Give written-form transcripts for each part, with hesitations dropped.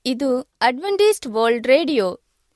ಇದು Adventist world radio.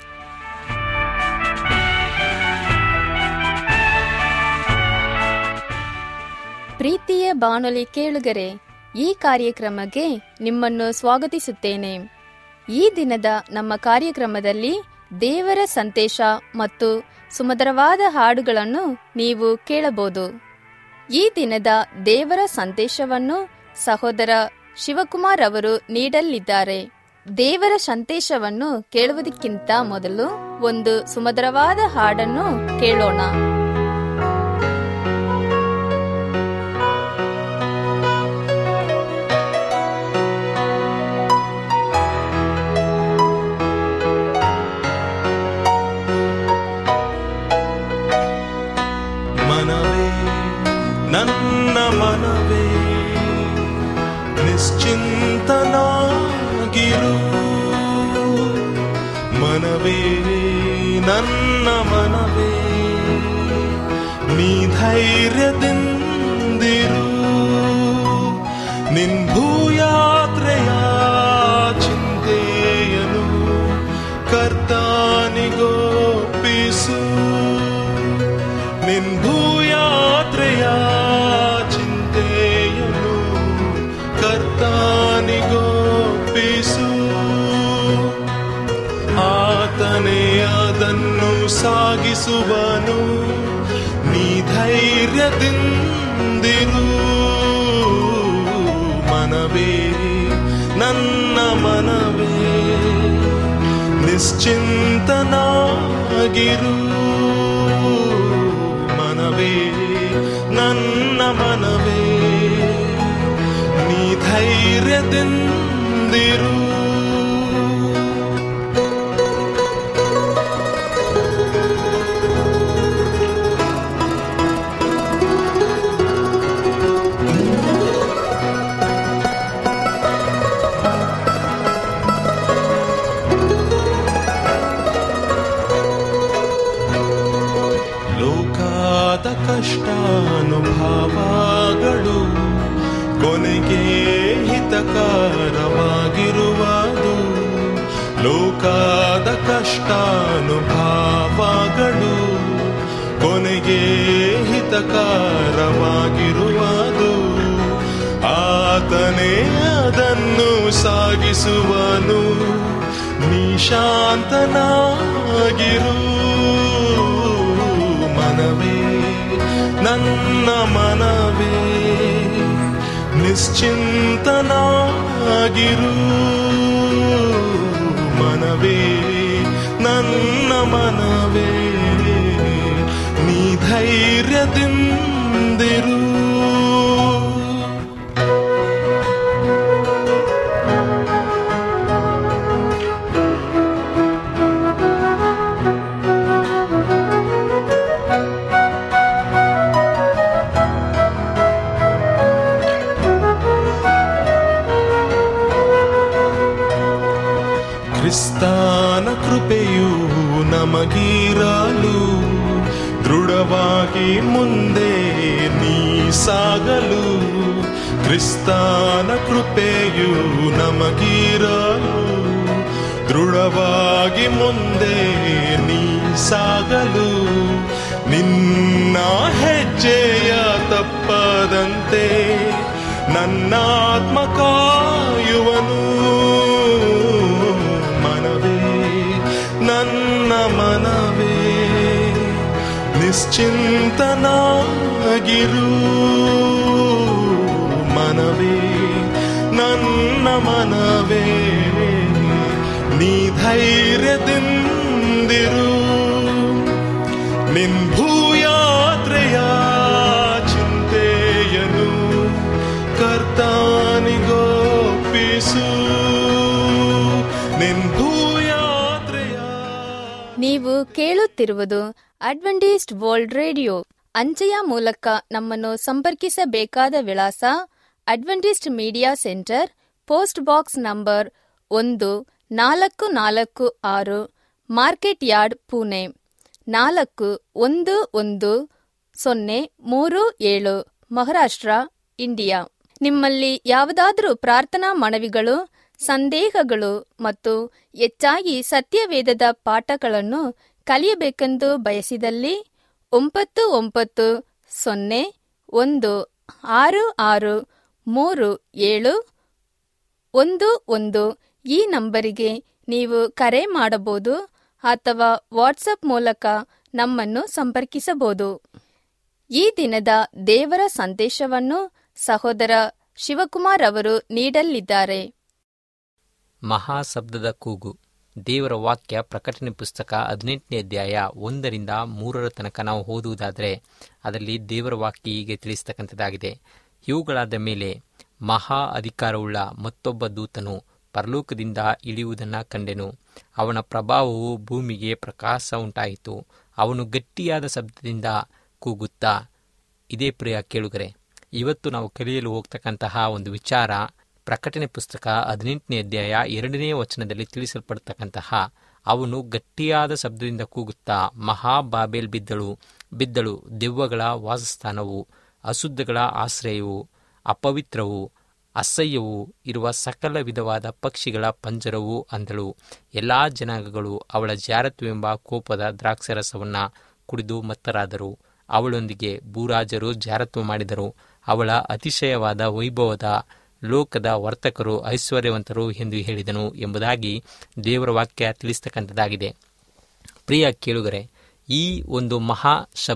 ಪ್ರೀತಿಯ ಬಾನುಲಿ ಕೇಳುಗರೆ, ಈ ಕಾರ್ಯಕ್ರಮಕ್ಕೆ ನಿಮ್ಮನ್ನು ಸ್ವಾಗತಿಸುತ್ತೇನೆ. ಈ ದಿನದ ನಮ್ಮ ಕಾರ್ಯಕ್ರಮದಲ್ಲಿ ದೇವರ ಸಂದೇಶ ಮತ್ತು ಸುಮಧುರವಾದ ಹಾಡುಗಳನ್ನು ನೀವು ಕೇಳಬಹುದು. ಈ ದಿನದ ದೇವರ ಸಂದೇಶವನ್ನು ಸಹೋದರ ಶಿವಕುಮಾರ್ ಅವರು ನೀಡಲಿದ್ದಾರೆ. ದೇವರ ಸಂದೇಶವನ್ನು ಕೇಳುವುದಕ್ಕಿಂತ ಮೊದಲು ಒಂದು ಸುಮಧುರವಾದ ಹಾಡನ್ನು ಕೇಳೋಣ. ನನ್ನ ಮನವೇ ನಿಶ್ಚಿಂತನಾಗಿರು, ಮನವೇ ನನ್ನ ಮನವೇ ನೀ ಧೈರ್ಯದಿಂದಿರು. ನಿನ್ ಭೂಯಾತ್ರೆಯ ಚಿಂತೆಯನು ಕರ್ತನಿಗೋಪಿಸು. ನಿನ್ ಭೂಯಾತ್ರೆಯ ಚಿಂತೆಯನು ಕರ್ತನಿಗೋಪಿಸು. ಆತನೇ ಅದನ್ನು ಸಾಗಿಸುವನು, ನೀ ಧೈರ್ಯದಿಂದಿರು. ಮನವೇ ನನ್ನ ಮನವೇ ನಿಶ್ಚಿಂತನಾಗಿರು, ಮನವೇ ನನ್ನ ಮನವೇ ನೀ ಧೈರ್ಯದಿಂದಿರು. ಕಷ್ಟಾನುಭವಗಳು ಕೊನೆಗೆ ಹಿತಕರವಾಗಿರುವುದು. ಲೋಕದ ಕಷ್ಟಾನುಭವಗಳು ಕೊನೆಗೆ ಹಿತಕರವಾಗಿರುವುದು. ಆತನೇ ಅದನ್ನು ಸಾಗಿಸುವನು, ನೀ ಶಾಂತನಾಗಿರು. ಮನವೇ ನನ್ನ ಮನವೇ ನಿಶ್ಚಿಂತನಾಗಿರು, ಮನವೇ ನನ್ನ ಮನವೇ ನೀ ಧೈರ್ಯದಿಂದಿರು. ಕ್ರಿಸ್ತನ ಕೃಪೆಯು ನಮಗಿರಲು, ದೃಢವಾಗಿ ಮುಂದೆ ನೀ ಸಾಗಲು. ಕ್ರಿಸ್ತನ ಕೃಪೆಯು ನಮಗಿರಲು, ದೃಢವಾಗಿ ಮುಂದೆ ನೀ ಸಾಗಲು. ನಿನ್ನ ಹೆಜ್ಜೆಯ ತಪ್ಪದಂತೆ ನನ್ನಾತ್ಮ ಕಾಯುವನು. ನನ್ನ ಮನವೇ ನಿಶ್ಚಿಂತನಾಗಿರು, ಮನವೇ ನನ್ನ ಮನವೇ ನೀ ಧೈರ್ಯದಿಂದಿರು. ನಿನ್ ಭೂಯಾತ್ರೆಯ ಚಿಂತೆಯನು ಕರ್ತನಿಗೋಪಿಸು. ನಿನ್ ನೀವು ಕೇಳುತ್ತಿರುವುದು ಅಡ್ವೆಂಟಿಸ್ಟ್ ವರ್ಲ್ಡ್ ರೇಡಿಯೋ. ಅಂಚೆಯ ಮೂಲಕ ನಮ್ಮನ್ನು ಸಂಪರ್ಕಿಸಬೇಕಾದ ವಿಳಾಸ: Adventist media centre, post box number 1446, market yard, Pune 411037, Maharashtra, India. ನಿಮ್ಮಲ್ಲಿ ಯಾವುದಾದರೂ ಪ್ರಾರ್ಥನಾ ಮನವಿಗಳು, ಸಂದೇಹಗಳು ಮತ್ತು ಹೆಚ್ಚಾಗಿ ಸತ್ಯವೇದದ ಪಾಠಗಳನ್ನು ಕಲಿಯಬೇಕೆಂದು ಬಯಸಿದಲ್ಲಿ 99663711 ಈ ನಂಬರಿಗೆ ನೀವು ಕರೆ ಮಾಡಬಹುದು ಅಥವಾ ವಾಟ್ಸಪ್ ಮೂಲಕ ನಮ್ಮನ್ನು ಸಂಪರ್ಕಿಸಬಹುದು. ಈ ದಿನದ ದೇವರ ಸಂದೇಶವನ್ನು ಸಹೋದರ ಶಿವಕುಮಾರ್ ಅವರು ನೀಡಲಿದ್ದಾರೆ. ಮಹಾಶಬ್ದದ ಕೂಗು. ದೇವರ ವಾಕ್ಯ ಪ್ರಕಟಣೆ ಪುಸ್ತಕ 18ನೇ ಅಧ್ಯಾಯ 1-3 ತನಕ ನಾವು ಓದುವುದಾದರೆ ಅದರಲ್ಲಿ ದೇವರ ವಾಕ್ಯ ಹೀಗೆ ತಿಳಿಸ್ತಕ್ಕಂಥದ್ದಾಗಿದೆ. ಇವುಗಳಾದ ಮೇಲೆ ಮಹಾ ಅಧಿಕಾರವುಳ್ಳ ಮತ್ತೊಬ್ಬ ದೂತನು ಪರಲೋಕದಿಂದ ಇಳಿಯುವುದನ್ನು ಕಂಡೆನು. ಅವನ ಪ್ರಭಾವವು ಭೂಮಿಗೆ ಪ್ರಕಾಶ ಉಂಟಾಯಿತು. ಅವನು ಗಟ್ಟಿಯಾದ ಶಬ್ದದಿಂದ ಕೂಗುತ್ತಾ, ಇದೇ ಪ್ರಿಯ ಕೇಳುಗರೆ, ಇವತ್ತು ನಾವು ಕಲಿಯಲು ಹೋಗ್ತಕ್ಕಂತಹ ಒಂದು ವಿಚಾರ ಪ್ರಕಟಣೆ ಪುಸ್ತಕ 18ನೇ ಅಧ್ಯಾಯ 2ನೇ ವಚನದಲ್ಲಿ ತಿಳಿಸಲ್ಪಡ್ತಕ್ಕಂತಹ ಅವನು ಗಟ್ಟಿಯಾದ ಶಬ್ದದಿಂದ ಕೂಗುತ್ತಾ, ಮಹಾಬಾಬೇಲ್ ಬಿದ್ದಳು, ದೆವ್ವಗಳ ವಾಸಸ್ಥಾನವು, ಅಶುದ್ಧಗಳ ಆಶ್ರಯವು, ಅಪವಿತ್ರವು, ಅಸಹ್ಯವೂ ಇರುವ ಸಕಲ ವಿಧವಾದ ಪಕ್ಷಿಗಳ ಪಂಜರವು ಅಂದಳು. ಎಲ್ಲಾ ಜನಾಂಗಗಳು ಅವಳ ಜಾರತ್ವವೆಂಬ ಕೋಪದ ದ್ರಾಕ್ಷರಸವನ್ನು ಕುಡಿದು ಮತ್ತರಾದರು. ಅವಳೊಂದಿಗೆ ಭೂರಾಜರು ಜಾರತ್ವ ಮಾಡಿದರು. ಅವಳ ಅತಿಶಯವಾದ ವೈಭವದ ಲೋಕದ ವರ್ತಕರು ಐಶ್ವರ್ಯವಂತರು ಎಂದು ಹೇಳಿದನು ಎಂಬುದಾಗಿ ದೇವರ ವಾಕ್ಯ ತಿಳಿಸ್ತಕ್ಕಂಥದ್ದಾಗಿದೆ. ಪ್ರಿಯ ಕೇಳುಗರೆ, ಈ ಒಂದು ಮಹಾ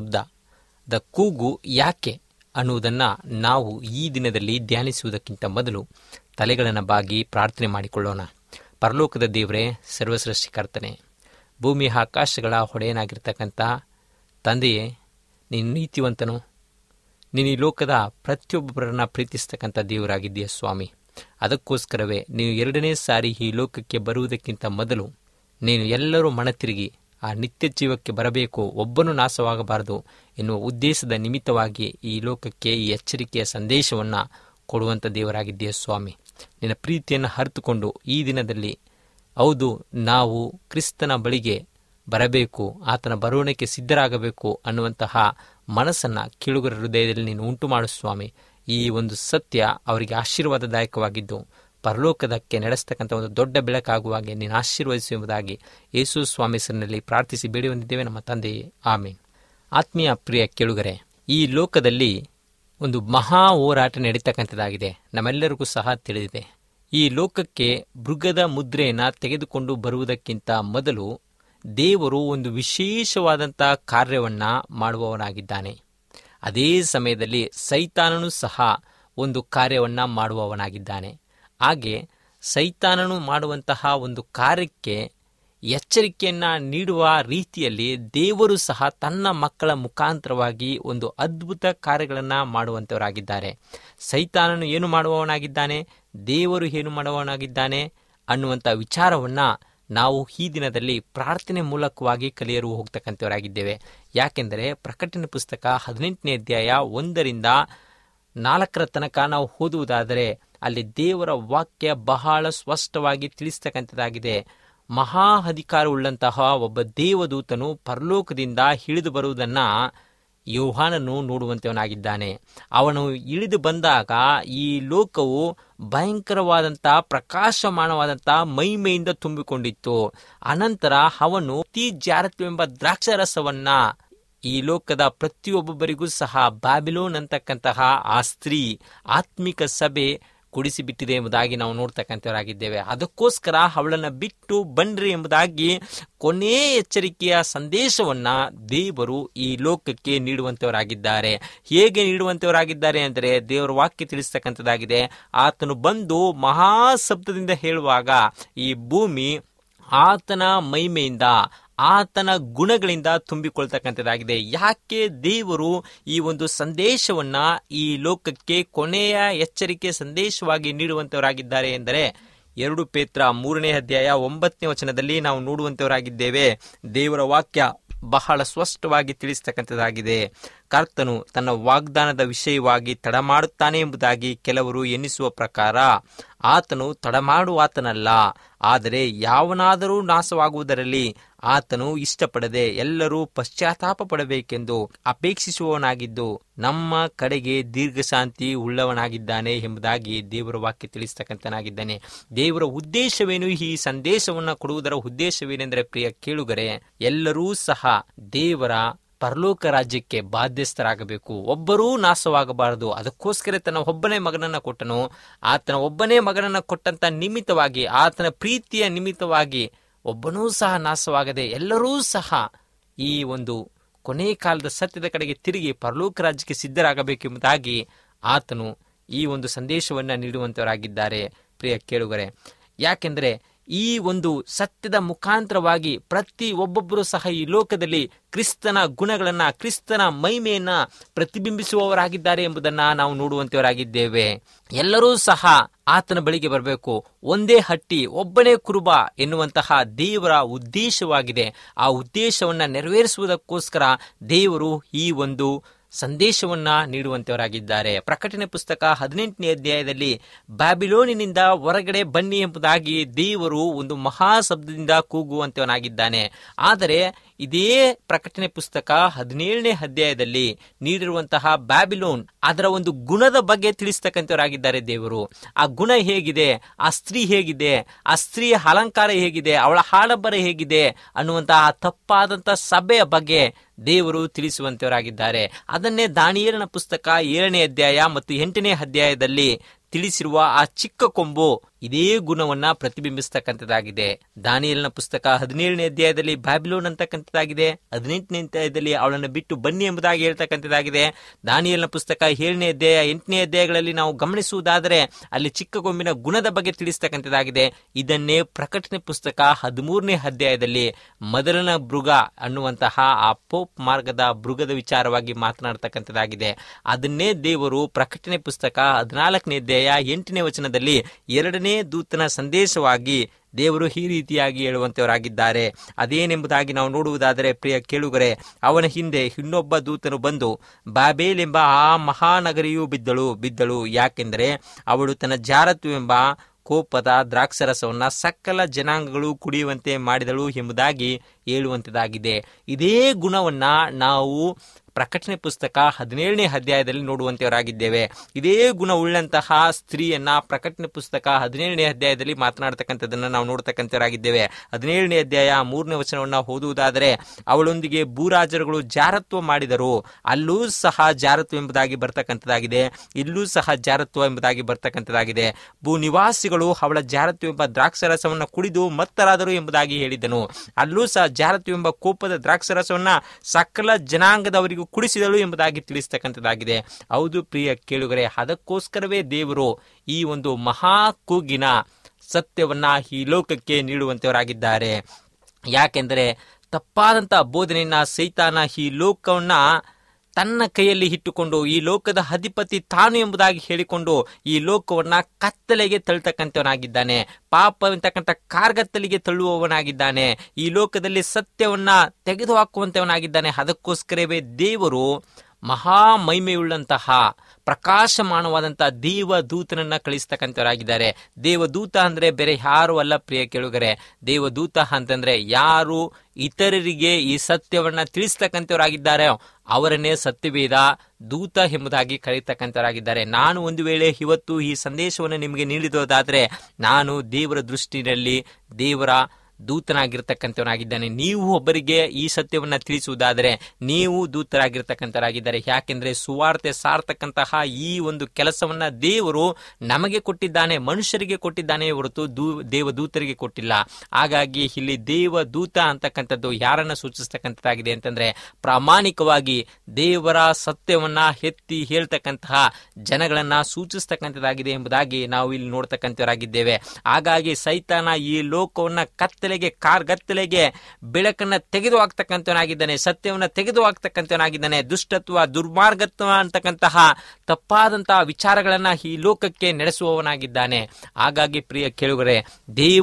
ಶಬ್ದದ ಕೂಗು ಯಾಕೆ ಅನ್ನುವುದನ್ನು ನಾವು ಈ ದಿನದಲ್ಲಿ ಧ್ಯಾನಿಸುವುದಕ್ಕಿಂತ ಮೊದಲು ತಲೆಗಳನ್ನು ಬಾಗಿ ಪ್ರಾರ್ಥನೆ ಮಾಡಿಕೊಳ್ಳೋಣ. ಪರಲೋಕದ ದೇವರೇ, ಸರ್ವಸೃಷ್ಟಿಕರ್ತನೆ, ಭೂಮಿ ಆಕಾಶಗಳ ಒಡೆಯನಾಗಿರ್ತಕ್ಕಂಥ ತಂದೆಯೇ, ನೀನು ನೀತಿವಂತನು. ನೀನು ಈ ಲೋಕದ ಪ್ರತಿಯೊಬ್ಬರನ್ನ ಪ್ರೀತಿಸ್ತಕ್ಕಂಥ ದೇವರಾಗಿದ್ದೀಯ ಸ್ವಾಮಿ. ಅದಕ್ಕೋಸ್ಕರವೇ ನೀನು 2ನೇ ಸಾರಿ ಈ ಲೋಕಕ್ಕೆ ಬರುವುದಕ್ಕಿಂತ ಮೊದಲು ನೀನು ಎಲ್ಲರೂ ಮನತಿರುಗಿ ಆ ನಿತ್ಯ ಜೀವಕ್ಕೆ ಬರಬೇಕು, ಒಬ್ಬನು ನಾಶವಾಗಬಾರದು ಎನ್ನುವ ಉದ್ದೇಶದ ನಿಮಿತ್ತವಾಗಿ ಈ ಲೋಕಕ್ಕೆ ಈ ಎಚ್ಚರಿಕೆಯ ಸಂದೇಶವನ್ನು ಕೊಡುವಂಥ ದೇವರಾಗಿದ್ದೀಯ ಸ್ವಾಮಿ. ನಿನ್ನ ಪ್ರೀತಿಯನ್ನು ಅರಿತುಕೊಂಡು ಈ ದಿನದಲ್ಲಿ ಹೌದು, ನಾವು ಕ್ರಿಸ್ತನ ಬಳಿಗೆ ಬರಬೇಕು, ಆತನ ಬರೋಣಕ್ಕೆ ಸಿದ್ಧರಾಗಬೇಕು ಅನ್ನುವಂತಹ ಮನಸ್ಸನ್ನು ಕೇಳುಗರ ಹೃದಯದಲ್ಲಿ ನೀನು ಉಂಟು ಮಾಡು ಸ್ವಾಮಿ. ಈ ಒಂದು ಸತ್ಯ ಅವರಿಗೆ ಆಶೀರ್ವಾದದಾಯಕವಾಗಿದ್ದು ಪರಲೋಕದಕ್ಕೆ ನಡೆಸ್ತಕ್ಕಂಥ ಒಂದು ದೊಡ್ಡ ಬೆಳಕಾಗುವಾಗೆ ನೀನು ಆಶೀರ್ವದಿಸು ಎಂಬುದಾಗಿ ಯೇಸು ಸ್ವಾಮಿ ಹೆಸರಿನಲ್ಲಿ ಪ್ರಾರ್ಥಿಸಿ ಬೇಡಿ ಹೊಂದಿದ್ದೇವೆ ನಮ್ಮ ತಂದೆಯೇ, ಆಮೀನ್. ಆತ್ಮೀಯ ಪ್ರಿಯ ಕೇಳುಗರೆ, ಈ ಲೋಕದಲ್ಲಿ ಒಂದು ಮಹಾ ಹೋರಾಟ ನಡೀತಕ್ಕಂಥದ್ದಾಗಿದೆ. ನಮ್ಮೆಲ್ಲರಿಗೂ ಸಹ ತಿಳಿದಿದೆ. ಈ ಲೋಕಕ್ಕೆ ಮೃಗದ ಮುದ್ರೆಯನ್ನು ತೆಗೆದುಕೊಂಡು ಬರುವುದಕ್ಕಿಂತ ಮೊದಲು ದೇವರು ಒಂದು ವಿಶೇಷವಾದಂಥ ಕಾರ್ಯವನ್ನು ಮಾಡುವವನಾಗಿದ್ದಾನೆ. ಅದೇ ಸಮಯದಲ್ಲಿ ಸೈತಾನನು ಸಹ ಒಂದು ಕಾರ್ಯವನ್ನು ಮಾಡುವವನಾಗಿದ್ದಾನೆ. ಹಾಗೆ ಸೈತಾನನು ಮಾಡುವಂತಹ ಒಂದು ಕಾರ್ಯಕ್ಕೆ ಎಚ್ಚರಿಕೆಯನ್ನು ನೀಡುವ ರೀತಿಯಲ್ಲಿ ದೇವರು ಸಹ ತನ್ನ ಮಕ್ಕಳ ಮುಖಾಂತರವಾಗಿ ಒಂದು ಅದ್ಭುತ ಕಾರ್ಯಗಳನ್ನು ಮಾಡುವಂಥವರಾಗಿದ್ದಾರೆ. ಸೈತಾನನು ಏನು ಮಾಡುವವನಾಗಿದ್ದಾನೆ, ದೇವರು ಏನು ಮಾಡುವವನಾಗಿದ್ದಾನೆ ಅನ್ನುವಂಥ ವಿಚಾರವನ್ನು ನಾವು ಈ ದಿನದಲ್ಲಿ ಪ್ರಾರ್ಥನೆ ಮೂಲಕವಾಗಿ ಕಲಿಯಲು ಹೋಗ್ತಕ್ಕಂಥವರಾಗಿದ್ದೇವೆ. ಯಾಕೆಂದರೆ ಪ್ರಕಟಣೆ ಪುಸ್ತಕ 18ನೇ ಅಧ್ಯಾಯ 1-4 ತನಕ ನಾವು ಓದುವುದಾದರೆ ಅಲ್ಲಿ ದೇವರ ವಾಕ್ಯ ಬಹಳ ಸ್ಪಷ್ಟವಾಗಿ ತಿಳಿಸ್ತಕ್ಕಂಥದ್ದಾಗಿದೆ. ಮಹಾ ಅಧಿಕಾರವುಳ್ಳಂತಹ ಒಬ್ಬ ದೇವದೂತನು ಪರಲೋಕದಿಂದ ಇಳಿದು ಬರುವುದನ್ನು ಯೋಹಾನನು ನೋಡುವಂತವನಾಗಿದ್ದಾನೆ. ಅವನು ಇಳಿದು ಬಂದಾಗ ಈ ಲೋಕವು ಭಯಂಕರವಾದಂಥ ಪ್ರಕಾಶಮಾನವಾದಂಥ ಮಹಿಮೆಯಿಂದ ತುಂಬಿಕೊಂಡಿತ್ತು. ಅನಂತರ ಅವನು ಅತಿ ಜಾರತ್ವವೆಂಬ ದ್ರಾಕ್ಷಾರಸವನ್ನ ಈ ಲೋಕದ ಪ್ರತಿಯೊಬ್ಬೊಬ್ಬರಿಗೂ ಸಹ ಬ್ಯಾಬಿಲೋನ್ ಅಂತಕ್ಕಂತಹ ಆ ಸ್ತ್ರೀ ಆತ್ಮಿಕ ಸಭೆ ಕುಡಿಸಿಬಿಟ್ಟಿದೆ ಎಂಬುದಾಗಿ ನಾವು ನೋಡ್ತಕ್ಕಂಥವರಾಗಿದ್ದೇವೆ. ಅದಕ್ಕೋಸ್ಕರ ಅವಳನ್ನು ಬಿಟ್ಟು ಬನ್ರಿ ಎಂಬುದಾಗಿ ಕೊನೆಯ ಎಚ್ಚರಿಕೆಯ ಸಂದೇಶವನ್ನ ದೇವರು ಈ ಲೋಕಕ್ಕೆ ನೀಡುವಂತವರಾಗಿದ್ದಾರೆ. ಹೇಗೆ ನೀಡುವಂತವರಾಗಿದ್ದಾರೆ ಅಂದರೆ ದೇವರ ವಾಕ್ಯ ತಿಳಿಸ್ತಕ್ಕಂಥದ್ದಾಗಿದೆ. ಆತನು ಬಂದು ಮಹಾಶಬ್ದದಿಂದ ಹೇಳುವಾಗ ಈ ಭೂಮಿ ಆತನ ಮಹಿಮೆಯಿಂದ ಆತನ ಗುಣಗಳಿಂದ ತುಂಬಿಕೊಳ್ತಕ್ಕಂಥದ್ದಾಗಿದೆ. ಯಾಕೆ ದೇವರು ಈ ಒಂದು ಸಂದೇಶವನ್ನ ಈ ಲೋಕಕ್ಕೆ ಕೊನೆಯ ಎಚ್ಚರಿಕೆ ಸಂದೇಶವಾಗಿ ನೀಡುವಂತವರಾಗಿದ್ದಾರೆ ಎಂದರೆ 2 ಪೇತ್ರ 3ನೇ ಅಧ್ಯಾಯ 9ನೇ ವಚನದಲ್ಲಿ ನಾವು ನೋಡುವಂತವರಾಗಿದ್ದೇವೆ. ದೇವರ ವಾಕ್ಯ ಬಹಳ ಸ್ಪಷ್ಟವಾಗಿ ತಿಳಿಸ್ತಕ್ಕಂಥದ್ದಾಗಿದೆ. ಕರ್ತನು ತನ್ನ ವಾಗ್ದಾನದ ವಿಷಯವಾಗಿ ತಡಮಾಡುತ್ತಾನೆ ಎಂಬುದಾಗಿ ಕೆಲವರು ಎನ್ನಿಸುವ ಪ್ರಕಾರ ಆತನು ತಡಮಾಡುವಾತನಲ್ಲ, ಆದರೆ ಯಾವನಾದರೂ ನಾಶವಾಗುವುದರಲ್ಲಿ ಆತನು ಇಷ್ಟಪಡದೆ ಎಲ್ಲರೂ ಪಶ್ಚಾತ್ತಾಪ ಪಡಬೇಕೆಂದು ಅಪೇಕ್ಷಿಸುವವನಾಗಿದ್ದು ನಮ್ಮ ಕಡೆಗೆ ದೀರ್ಘಶಾಂತಿ ಉಳ್ಳವನಾಗಿದ್ದಾನೆ ಎಂಬುದಾಗಿ ದೇವರ ವಾಕ್ಯ ತಿಳಿಸ್ತಕ್ಕಂಥನಾಗಿದ್ದಾನೆ. ದೇವರ ಉದ್ದೇಶವೇನು? ಈ ಸಂದೇಶವನ್ನು ಕೊಡುವುದರ ಉದ್ದೇಶವೇನೆಂದರೆ, ಪ್ರಿಯ ಕೇಳುಗರೆ, ಎಲ್ಲರೂ ಸಹ ದೇವರ ಪರಲೋಕ ರಾಜ್ಯಕ್ಕೆ ಬಾಧ್ಯಸ್ಥರಾಗಬೇಕು. ಒಬ್ಬರೂ ನಾಶವಾಗಬಾರದು. ಅದಕ್ಕೋಸ್ಕರ ತನ್ನ ಒಬ್ಬನೇ ಮಗನನ್ನು ಕೊಟ್ಟನು. ಆತನ ಒಬ್ಬನೇ ಮಗನನ್ನು ಕೊಟ್ಟಂತ ನಿಮಿತ್ತವಾಗಿ, ಆತನ ಪ್ರೀತಿಯ ನಿಮಿತ್ತವಾಗಿ ಒಬ್ಬನೂ ಸಹ ನಾಶವಾಗದೆ ಎಲ್ಲರೂ ಸಹ ಈ ಒಂದು ಕೊನೆ ಕಾಲದ ಸತ್ಯದ ಕಡೆಗೆ ತಿರುಗಿ ಪರಲೋಕ ರಾಜ್ಯಕ್ಕೆ ಸಿದ್ಧರಾಗಬೇಕೆಂಬುದಾಗಿ ಆತನು ಈ ಒಂದು ಸಂದೇಶವನ್ನು ನೀಡುವಂತವರಾಗಿದ್ದಾರೆ. ಪ್ರಿಯ ಕೇಳುಗರೆ, ಯಾಕೆಂದರೆ ಈ ಒಂದು ಸತ್ಯದ ಮುಖಾಂತರವಾಗಿ ಪ್ರತಿ ಒಬ್ಬೊಬ್ಬರು ಸಹ ಈ ಲೋಕದಲ್ಲಿ ಕ್ರಿಸ್ತನ ಗುಣಗಳನ್ನ, ಕ್ರಿಸ್ತನ ಮಹಿಮೆಯನ್ನ ಪ್ರತಿಬಿಂಬಿಸುವವರಾಗಿದ್ದಾರೆ ಎಂಬುದನ್ನ ನಾವು ನೋಡುವಂತವರಾಗಿದ್ದೇವೆ. ಎಲ್ಲರೂ ಸಹ ಆತನ ಬಳಿಗೆ ಬರಬೇಕು. ಒಂದೇ ಹಟ್ಟಿ, ಒಬ್ಬನೇ ಕುರುಬ ಎನ್ನುವಂತಹ ದೇವರ ಉದ್ದೇಶವಾಗಿದೆ. ಆ ಉದ್ದೇಶವನ್ನ ನೆರವೇರಿಸುವುದಕ್ಕೋಸ್ಕರ ದೇವರು ಈ ಒಂದು ಸಂದೇಶವನ್ನ ನೀಡುವಂತವರಾಗಿದ್ದಾರೆ. ಪ್ರಕಟಣೆ ಪುಸ್ತಕ 18ನೇ ಅಧ್ಯಾಯದಲ್ಲಿ ಬ್ಯಾಬಿಲೋನಿನಿಂದ ಹೊರಗಡೆ ಬನ್ನಿ ಎಂಬುದಾಗಿ ದೇವರು ಒಂದು ಮಹಾಶಬ್ದದಿಂದ ಕೂಗುವಂತವನಾಗಿದ್ದಾನೆ. ಆದರೆ ಇದೇ ಪ್ರಕಟಣೆ ಪುಸ್ತಕ 17ನೇ ಅಧ್ಯಾಯದಲ್ಲಿ ನೀಡಿರುವಂತಹ ಬ್ಯಾಬಿಲೋನ್, ಅದರ ಒಂದು ಗುಣದ ಬಗ್ಗೆ ತಿಳಿಸ್ತಕ್ಕಂಥವರಾಗಿದ್ದಾರೆ ದೇವರು. ಆ ಗುಣ ಹೇಗಿದೆ, ಆ ಸ್ತ್ರೀ ಹೇಗಿದೆ, ಆ ಸ್ತ್ರೀಯ ಅಲಂಕಾರ ಹೇಗಿದೆ, ಅವಳ ಆಡಂಬರ ಹೇಗಿದೆ ಅನ್ನುವಂತಹ ತಪ್ಪಾದಂತಹ ಸಭೆಯ ಬಗ್ಗೆ ದೇವರು ತಿಳಿಸುವಂತವರಾಗಿದ್ದಾರೆ. ಅದನ್ನೇ ದಾನಿಯೇಲನ ಪುಸ್ತಕ 7ನೇ ಅಧ್ಯಾಯ ಮತ್ತು 8ನೇ ಅಧ್ಯಾಯದಲ್ಲಿ ತಿಳಿಸಿರುವ ಆ ಚಿಕ್ಕ ಕೊಂಬು ಇದೇ ಗುಣವನ್ನ ಪ್ರತಿಬಿಂಬಿಸ್ತಕ್ಕಂಥದ್ದಾಗಿದೆ. ದಾನಿಯೇಲನ ಪುಸ್ತಕ 17ನೇ ಅಧ್ಯಾಯದಲ್ಲಿ ಬ್ಯಾಬಿಲೋನ್ ಅಂತಕ್ಕಂಥದ್ದಾಗಿದೆ. 18ನೇ ಅಧ್ಯಾಯದಲ್ಲಿ ಅವಳನ್ನು ಬಿಟ್ಟು ಬನ್ನಿ ಎಂಬುದಾಗಿ ಹೇಳ್ತಕ್ಕಂಥದ್ದಾಗಿದೆ. ದಾನಿಯೇಲನ ಪುಸ್ತಕ 7ನೇ ಅಧ್ಯಾಯ 8ನೇ ಅಧ್ಯಾಯಗಳಲ್ಲಿ ನಾವು ಗಮನಿಸುವುದಾದರೆ ಅಲ್ಲಿ ಚಿಕ್ಕ ಕೊಂಬಿನ ಗುಣದ ಬಗ್ಗೆ ತಿಳಿಸ್ತಕ್ಕಂಥದ್ದಾಗಿದೆ. ಇದನ್ನೇ ಪ್ರಕಟಣೆ ಪುಸ್ತಕ 13ನೇ ಅಧ್ಯಾಯದಲ್ಲಿ ಮೊದಲನ ಮೃಗ ಅನ್ನುವಂತಹ ಆ ಪೋಪ್ ಮಾರ್ಗದ ಮೃಗದ ವಿಚಾರವಾಗಿ ಮಾತನಾಡ್ತಕ್ಕಂಥದ್ದಾಗಿದೆ. ಅದನ್ನೇ ದೇವರು ಪ್ರಕಟಣೆ ಪುಸ್ತಕ 14ನೇ ಅಧ್ಯಾಯ 8ನೇ ವಚನದಲ್ಲಿ 2ನೇ ದೂತನ ಸಂದೇಶವಾಗಿ ದೇವರು ಈ ರೀತಿಯಾಗಿ ಹೇಳುವಂತವರಾಗಿದ್ದಾರೆ. ಅದೇನೆಂಬುದಾಗಿ ನಾವು ನೋಡುವುದಾದರೆ, ಪ್ರಿಯ ಕೇಳುಗರೆ, ಅವನ ಹಿಂದೆ ಇನ್ನೊಬ್ಬ ದೂತನು ಬಂದು ಬಾಬೇಲ್ ಎಂಬ ಆ ಮಹಾನಗರಿಯು ಬಿದ್ದಳು. ಯಾಕೆಂದರೆ ಅವಳು ತನ್ನ ಜಾರತ್ವವೆಂಬ ಕೋಪದ ದ್ರಾಕ್ಷರಸವನ್ನ ಸಕಲ ಜನಾಂಗಗಳು ಕುಡಿಯುವಂತೆ ಮಾಡಿದಳು ಎಂಬುದಾಗಿ ಹೇಳುವಂತದಾಗಿದೆ. ಇದೇ ಗುಣವನ್ನ ನಾವು ಪ್ರಕಟಣೆ ಪುಸ್ತಕ 17ನೇ ಅಧ್ಯಾಯದಲ್ಲಿ ನೋಡುವಂತವರಾಗಿದ್ದೇವೆ. ಇದೇ ಗುಣವುಳ್ಳಂತಹ ಸ್ತ್ರೀಯನ್ನ ಪ್ರಕಟಣೆ ಪುಸ್ತಕ 17ನೇ ಅಧ್ಯಾಯದಲ್ಲಿ ಮಾತನಾಡತಕ್ಕಂಥದ್ದನ್ನು ನಾವು ನೋಡ್ತಕ್ಕಂಥವರಾಗಿದ್ದೇವೆ. 17ನೇ ಅಧ್ಯಾಯ 3ನೇ ವಚನವನ್ನು ಓದುವುದಾದರೆ, ಅವಳೊಂದಿಗೆ ಭೂರಾಜರುಗಳು ಜಾರತ್ವ ಮಾಡಿದರು. ಅಲ್ಲೂ ಸಹ ಜಾರತ್ವ ಎಂಬುದಾಗಿ ಬರ್ತಕ್ಕಂಥದ್ದಾಗಿದೆ, ಇಲ್ಲೂ ಸಹ ಜಾರತ್ವ ಎಂಬುದಾಗಿ ಬರ್ತಕ್ಕಂಥದ್ದಾಗಿದೆ. ಭೂ ನಿವಾಸಿಗಳು ಅವಳ ಜಾರತ್ವ ಎಂಬ ದ್ರಾಕ್ಷರಸವನ್ನು ಕುಡಿದು ಮತ್ತರಾದರು ಎಂಬುದಾಗಿ ಹೇಳಿದನು. ಅಲ್ಲೂ ಸಹ ಜಾರತ್ವ ಎಂಬ ಕೋಪದ ದ್ರಾಕ್ಷರಸವನ್ನ ಸಕಲ ಜನಾಂಗದವರಿಗೂ ಕುಡಿಸಿದಳು ಎಂಬುದಾಗಿ ತಿಳಿಸ್ತಕ್ಕಂಥದ್ದಾಗಿದೆ. ಹೌದು ಪ್ರಿಯ ಕೇಳುಗರೆ, ಅದಕ್ಕೋಸ್ಕರವೇ ದೇವರು ಈ ಒಂದು ಮಹಾ ಕೂಗಿನ ಸತ್ಯವನ್ನ ಈ ಲೋಕಕ್ಕೆ ನೀಡುವಂತವರಾಗಿದ್ದಾರೆ. ಯಾಕೆಂದರೆ ತಪ್ಪಾದಂತಹ ಬೋಧನೆಯನ್ನ ಸೈತಾನ ಈ ಲೋಕವನ್ನ ತನ್ನ ಕೈಯಲ್ಲಿ ಇಟ್ಟುಕೊಂಡು, ಈ ಲೋಕದ ಅಧಿಪತಿ ತಾನು ಎಂಬುದಾಗಿ ಹೇಳಿಕೊಂಡು ಈ ಲೋಕವನ್ನ ಕತ್ತಲೆಗೆ ತಳ್ತಕ್ಕಂಥವನಾಗಿದ್ದಾನೆ. ಪಾಪವೆಂತಕ್ಕಂಥ ಕಾರ್ಗತ್ತಲಿಗೆ ತಳ್ಳುವವನಾಗಿದ್ದಾನೆ. ಈ ಲೋಕದಲ್ಲಿ ಸತ್ಯವನ್ನ ತೆಗೆದುಹಾಕುವಂತವನಾಗಿದ್ದಾನೆ. ಅದಕ್ಕೋಸ್ಕರವೇ ದೇವರು ಮಹಾ ಮಹಿಮೆಯುಳ್ಳಂತಹ ಪ್ರಕಾಶಮಾನವಾದಂತಹ ದೇವದೂತನನ್ನ ಕಳಿಸ್ತಕ್ಕಂಥವರಾಗಿದ್ದಾರೆ. ದೇವದೂತ ಅಂದ್ರೆ ಬೇರೆ ಯಾರು ಅಲ್ಲ ಪ್ರಿಯ ಕೇಳುಗರೆ. ದೇವದೂತ ಅಂತಂದ್ರೆ ಯಾರು ಇತರರಿಗೆ ಈ ಸತ್ಯವನ್ನ ತಿಳಿಸ್ತಕ್ಕಂಥವರಾಗಿದ್ದಾರೆ ಅವರನ್ನೇ ಸತ್ಯವೇದ ದೂತ ಎಂಬುದಾಗಿ ಕರೀತಕ್ಕಂಥವರಾಗಿದ್ದಾರೆ. ನಾನು ಒಂದು ವೇಳೆ ಇವತ್ತು ಈ ಸಂದೇಶವನ್ನು ನಿಮಗೆ ನೀಡಿದೋದಾದ್ರೆ ನಾನು ದೇವರ ದೃಷ್ಟಿಯಲ್ಲಿ ದೇವರ ದೂತನಾಗಿರ್ತಕ್ಕಂಥವನಾಗಿದ್ದಾನೆ. ನೀವು ಒಬ್ಬರಿಗೆ ಈ ಸತ್ಯವನ್ನ ತಿಳಿಸುವುದಾದರೆ ನೀವು ದೂತರಾಗಿರ್ತಕ್ಕಂಥವರಾಗಿದ್ದಾರೆ. ಯಾಕೆಂದ್ರೆ ಸುವಾರ್ತೆ ಸಾರ್ತಕ್ಕಂತಹ ಈ ಒಂದು ಕೆಲಸವನ್ನ ದೇವರು ನಮಗೆ ಕೊಟ್ಟಿದ್ದಾನೆ, ಮನುಷ್ಯರಿಗೆ ಕೊಟ್ಟಿದ್ದಾನೆ ಹೊರತು ದೇವದೂತರಿಗೆ ಕೊಟ್ಟಿಲ್ಲ. ಹಾಗಾಗಿ ಇಲ್ಲಿ ದೇವದೂತ ಅಂತಕ್ಕಂಥದ್ದು ಯಾರನ್ನ ಸೂಚಿಸ್ತಕ್ಕಂಥದ್ದಾಗಿದೆ ಅಂತಂದ್ರೆ ಪ್ರಾಮಾಣಿಕವಾಗಿ ದೇವರ ಸತ್ಯವನ್ನ ಎತ್ತಿ ಹೇಳ್ತಕ್ಕಂತಹ ಜನಗಳನ್ನ ಸೂಚಿಸ್ತಕ್ಕಂಥದ್ದಾಗಿದೆ ಎಂಬುದಾಗಿ ನಾವು ಇಲ್ಲಿ ನೋಡ್ತಕ್ಕಂಥವರಾಗಿದ್ದೇವೆ. ಹಾಗಾಗಿ ಸೈತಾನ ಈ ಲೋಕವನ್ನ ಕಾರ್ಗತ್ತಲೆಗೆ ಬೆಳಕನ್ನ ತೆಗೆದು ಹಾಕ್ತಕ್ಕಂಥವನಾಗಿದ್ದಾನೆ, ಸತ್ಯವನ್ನ ತೆಗೆದು ಹಾಕ್ತಕ್ಕಂಥವನಾಗಿದ್ದಾನೆ. ದುಷ್ಟತ್ವ, ದುರ್ಮಾರ್ಗತ್ವ ಅಂತಕ್ಕಂತಹ ತಪ್ಪಾದಂತಹ ವಿಚಾರಗಳನ್ನ ಈ ಲೋಕಕ್ಕೆ ನಡೆಸುವವನಾಗಿದ್ದಾನೆ. ಹಾಗಾಗಿ ಪ್ರಿಯ ಕೇಳುಗರೆ, ದೇವರು